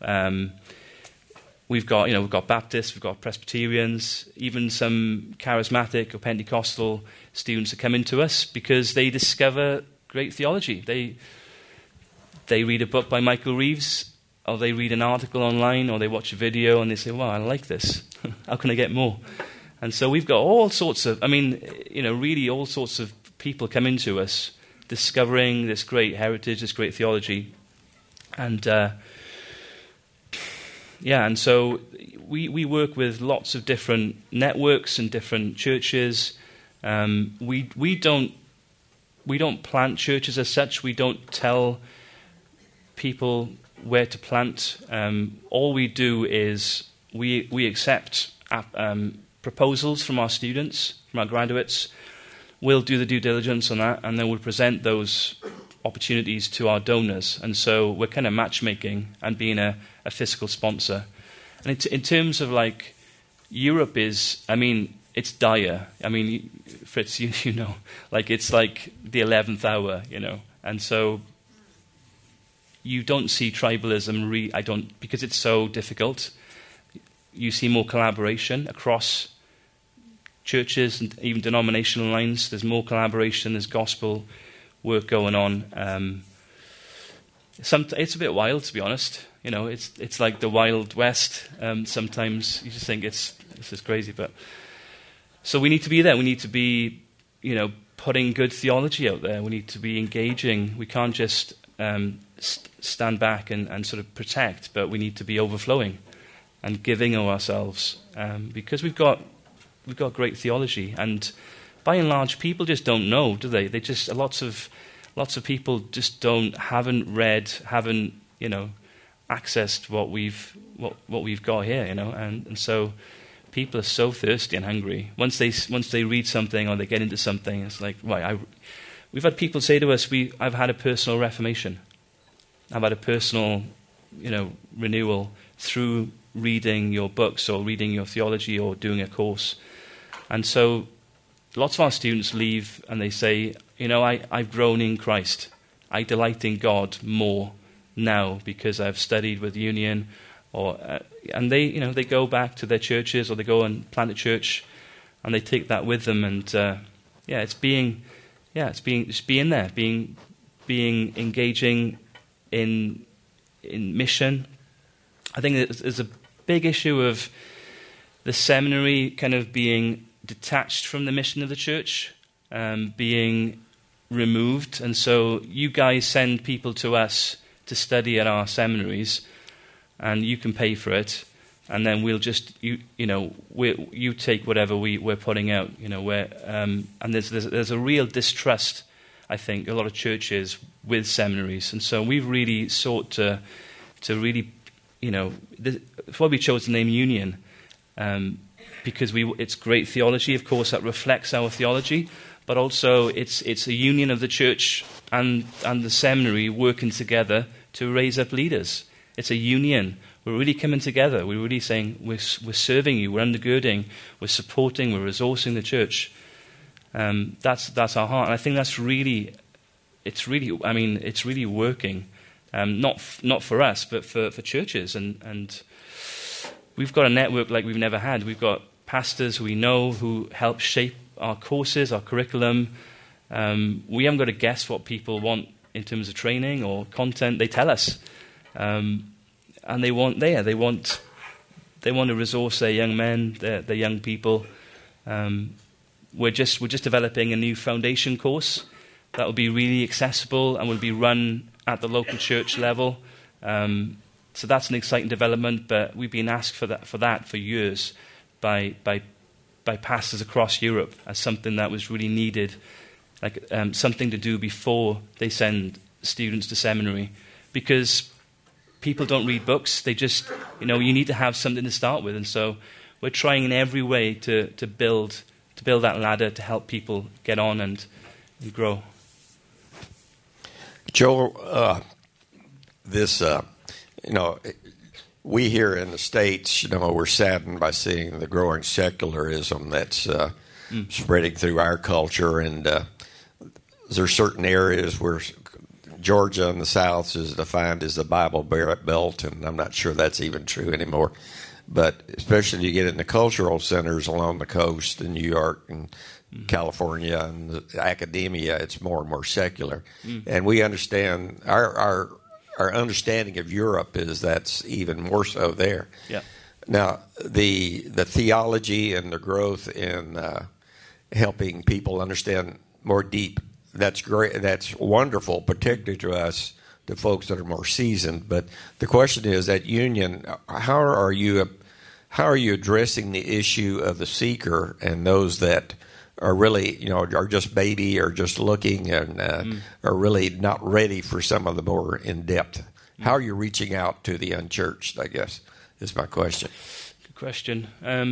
We've got Baptists, we've got Presbyterians, even some charismatic or Pentecostal students that come into us because they discover great theology. They read a book by Michael Reeves, or they read an article online, or they watch a video and they say, "Wow, I like this. How can I get more?" And so we've got all sorts of, really all sorts of people come into us discovering this great heritage, this great theology. And and so we work with lots of different networks and different churches. We don't plant churches as such. We don't tell people where to plant. All we do is we accept proposals from our students, from our graduates. We'll do the due diligence on that, and then we'll present those opportunities to our donors. And so we're kind of matchmaking and being a fiscal sponsor. And in terms of Europe is, it's dire. Fritz, you know, it's like the 11th hour, and so you don't see tribalism. Because it's so difficult. You see more collaboration across churches and even denominational lines. There's more collaboration. There's gospel work going on. It's a bit wild, to be honest. It's like the Wild West. Sometimes you just think this is crazy, but so we need to be there. We need to be, putting good theology out there. We need to be engaging. We can't just stand back and sort of protect, but we need to be overflowing and giving of ourselves because we've got great theology. And by and large, people just don't know, do they? They just lots of people just haven't read, haven't accessed what we've got here, and so people are so thirsty and hungry. Once they read something or they get into something, it's like, right. We've had people say to us, I've had a personal reformation. I've had a personal, renewal through reading your books or reading your theology or doing a course. And so lots of our students leave and they say, I've grown in Christ. I delight in God more now because I've studied with Union, and they go back to their churches or they go and plant a church, and they take that with them. And it's being there, being engaging in mission. I think there's a big issue of the seminary kind of being detached from the mission of the church. being removed, and so you guys send people to us to study at our seminaries, and you can pay for it, and then we'll just you take whatever we're putting out, and there's a real distrust, I think, a lot of churches with seminaries, and so we've really sought to really, that's why we chose the name Union, because it's great theology, of course, that reflects our theology, but also it's a union of the church and the seminary working together to raise up leaders. It's a union. We're really coming together. We're really saying we're serving you, we're undergirding, we're supporting, we're resourcing the church. That's our heart, and I think it's really working. Not for us, but for churches, and we've got a network like we've never had. We've got pastors who we know who help shape our courses, our curriculum. We haven't got to guess what people want in terms of training or content. They tell us, and they want to resource their young men, their young people. We're just developing a new foundation course that will be really accessible and will be run at the local church level. So that's an exciting development, but we've been asked for that for years by pastors across Europe as something that was really needed, like something to do before they send students to seminary, because people don't read books. They just, you need to have something to start with, and so we're trying in every way to build that ladder to help people get on and grow. Joel, we here in the States, we're saddened by seeing the growing secularism that's spreading through our culture, and there are certain areas where Georgia in the South is defined as the Bible Belt, and I'm not sure that's even true anymore. But especially you get in the cultural centers along the coast in New York and California and the academia, it's more and more secular. And we understand our understanding of Europe is that's even more so there. Yeah. Now, the theology and the growth in helping people understand more deep, that's great. That's wonderful, particularly to us, the folks that are more seasoned. But the question is, at Union, how are you addressing the issue of the seeker and those that are really, are just baby or just looking and are really not ready for some of the more in-depth? How are you reaching out to the unchurched, I guess, is my question. Good question.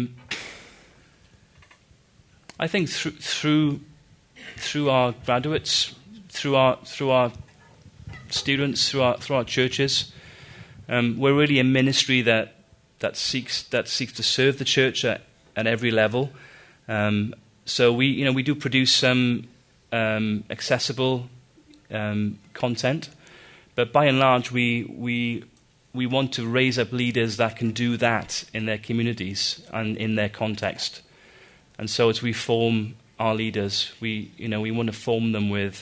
I think through our graduates, through our students, through our churches, we're really a ministry that seeks to serve the church at every level. So we do produce some accessible content, but by and large we want to raise up leaders that can do that in their communities and in their context. And so as we form our leaders, we want to form them with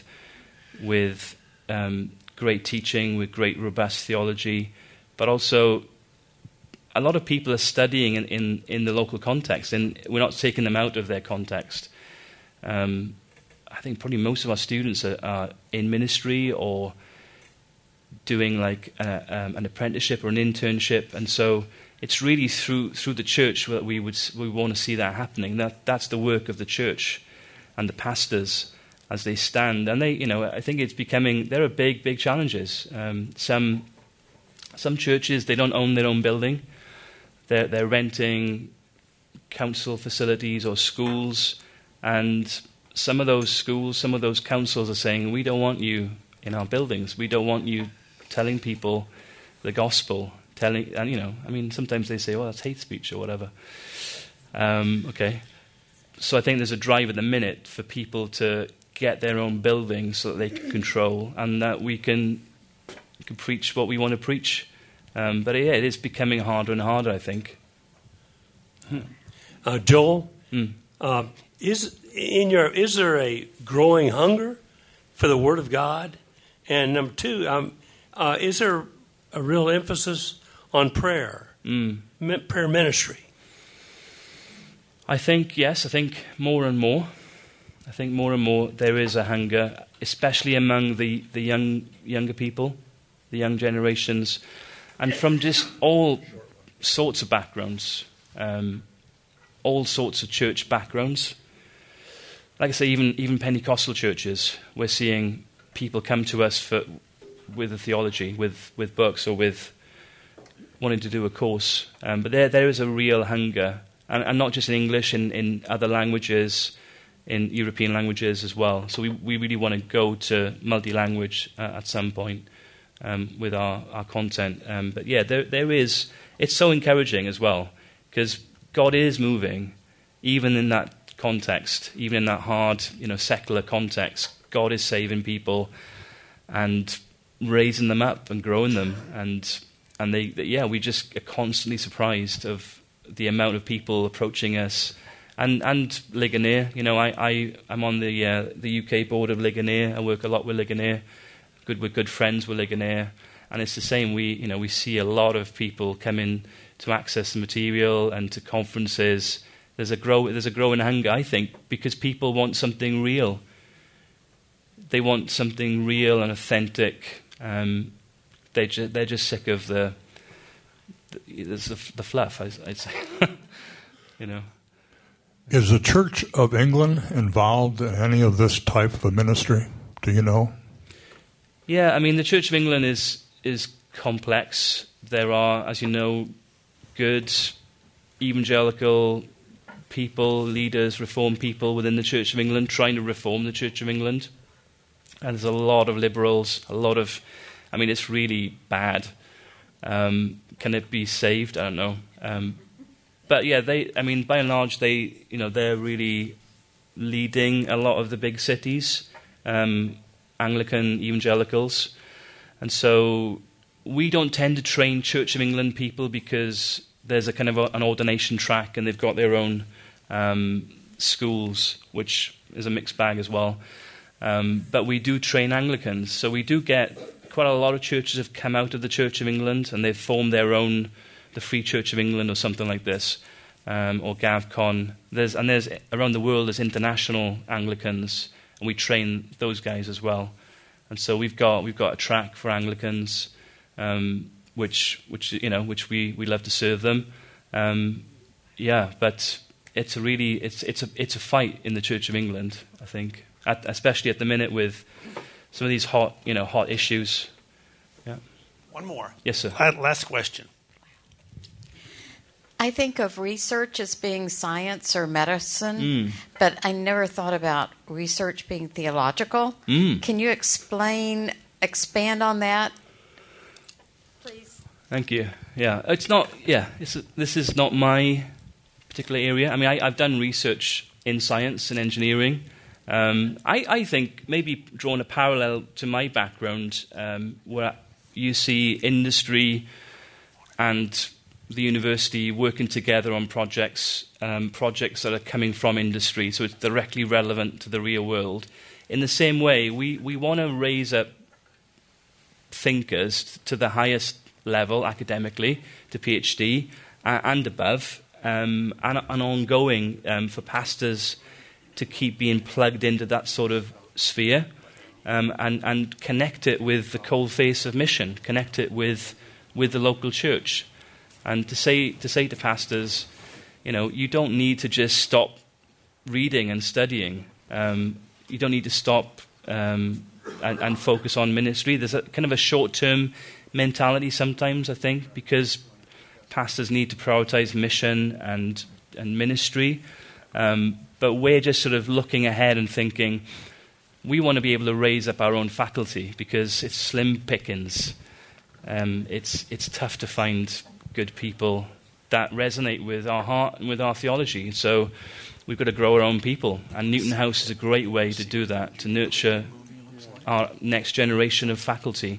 great teaching, with great robust theology, but also a lot of people are studying in the local context, and we're not taking them out of their context. I think probably most of our students are in ministry or doing like an apprenticeship or an internship, and so it's really through the church that we want to see that happening. That's the work of the church and the pastors as they stand, and they, I think it's becoming, there are big challenges. Some churches, they don't own their own building. They're renting council facilities or schools, and some of those schools, some of those councils are saying, we don't want you in our buildings. We don't want you telling people the gospel. Sometimes they say, that's hate speech or whatever. Okay. So I think there's a drive at the minute for people to get their own buildings so that they can control, and that we can preach what we want to preach. But it is becoming harder and harder, I think. Joel, is there a growing hunger for the Word of God? And number two, is there a real emphasis on prayer, prayer ministry? I think, yes, more and more. I think more and more there is a hunger, especially among the younger people, the young generations, and from just all sorts of backgrounds, all sorts of church backgrounds. Like I say, even Pentecostal churches, we're seeing people come to us with a theology, with books, or with wanting to do a course. But there is a real hunger, and not just in English, in other languages, in European languages as well. So we really want to go to multi-language at some point with our content. But yeah, there is. It's so encouraging as well, because God is moving, even in that context, even in that hard, secular context. God is saving people and raising them up and growing them, and we just are constantly surprised of the amount of people approaching us. And Ligonier, I'm on the UK board of Ligonier. I work a lot with Ligonier. We're good friends with Ligonier, and it's the same. We see a lot of people coming to access the material and to conferences. There's a growing hunger, I think, because people want something real. They want something real and authentic. They're just sick of the fluff, I'd say. Is the Church of England involved in any of this type of ministry? Do you know? Yeah, I mean, the Church of England is complex. There are, as you know, good evangelical people, leaders, reformed people within the Church of England trying to reform the Church of England. And there's a lot of liberals, it's really bad. Can it be saved? I don't know. But yeah, by and large, they're really leading a lot of the big cities, Anglican evangelicals. And so we don't tend to train Church of England people because there's a kind of an ordination track, and they've got their own schools, which is a mixed bag as well. But we do train Anglicans, so we do get quite a lot of churches have come out of the Church of England, and they've formed their own, the Free Church of England or something like this, or GavCon. There's around the world there's international Anglicans, and we train those guys as well. And so we've got a track for Anglicans, which we love to serve them. But it's a fight in the Church of England, I think, especially at the minute with some of these hot issues. Yeah. One more. Yes, sir. Last question. I think of research as being science or medicine, but I never thought about research being theological. Can you expand on that, please? Thank you. Yeah, it's not. Yeah, this is not my particular area. I mean, I've done research in science and engineering. I think maybe drawing a parallel to my background, where you see industry and the university working together on projects that are coming from industry, so it's directly relevant to the real world. In the same way, we want to raise up thinkers to the highest level academically, to PhD and above, and ongoing for pastors to keep being plugged into that sort of sphere, and connect it with the coalface of mission, connect it with the local church. And to say to pastors, you don't need to just stop reading and studying. You don't need to stop and focus on ministry. There's a kind of a short-term mentality sometimes, I think, because pastors need to prioritize mission and ministry. But we're just sort of looking ahead and thinking, we want to be able to raise up our own faculty because it's slim pickings. It's tough to find good people that resonate with our heart and with our theology. So we've got to grow our own people. And Newton House is a great way to do that, to nurture our next generation of faculty.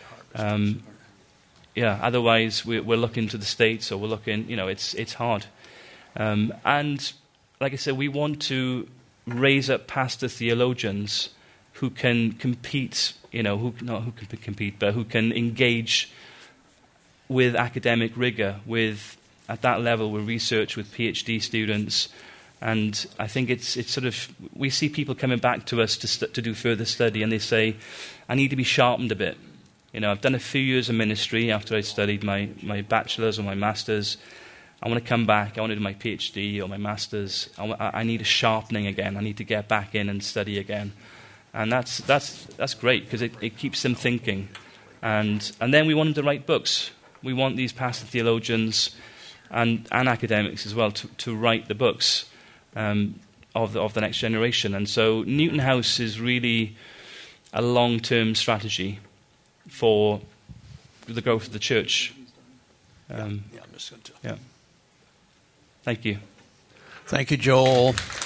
Otherwise we're looking to the States, or we're looking, it's hard. And like I said, we want to raise up pastor theologians who can compete, who can engage with academic rigor, at that level with research, with PhD students, And I think it's sort of, we see people coming back to us to do further study, and they say, I need to be sharpened a bit. I've done a few years of ministry after I studied my bachelor's or my master's. I want to come back. I want to do my PhD or my master's. I need a sharpening again. I need to get back in and study again. And that's great, because it keeps them thinking. And then we want them to write books. We want these pastor theologians and academics as well to write the books of the next generation. And so Newton House is really a long-term strategy for the growth of the church. I'm just going to. Yeah. Thank you. Thank you, Joel.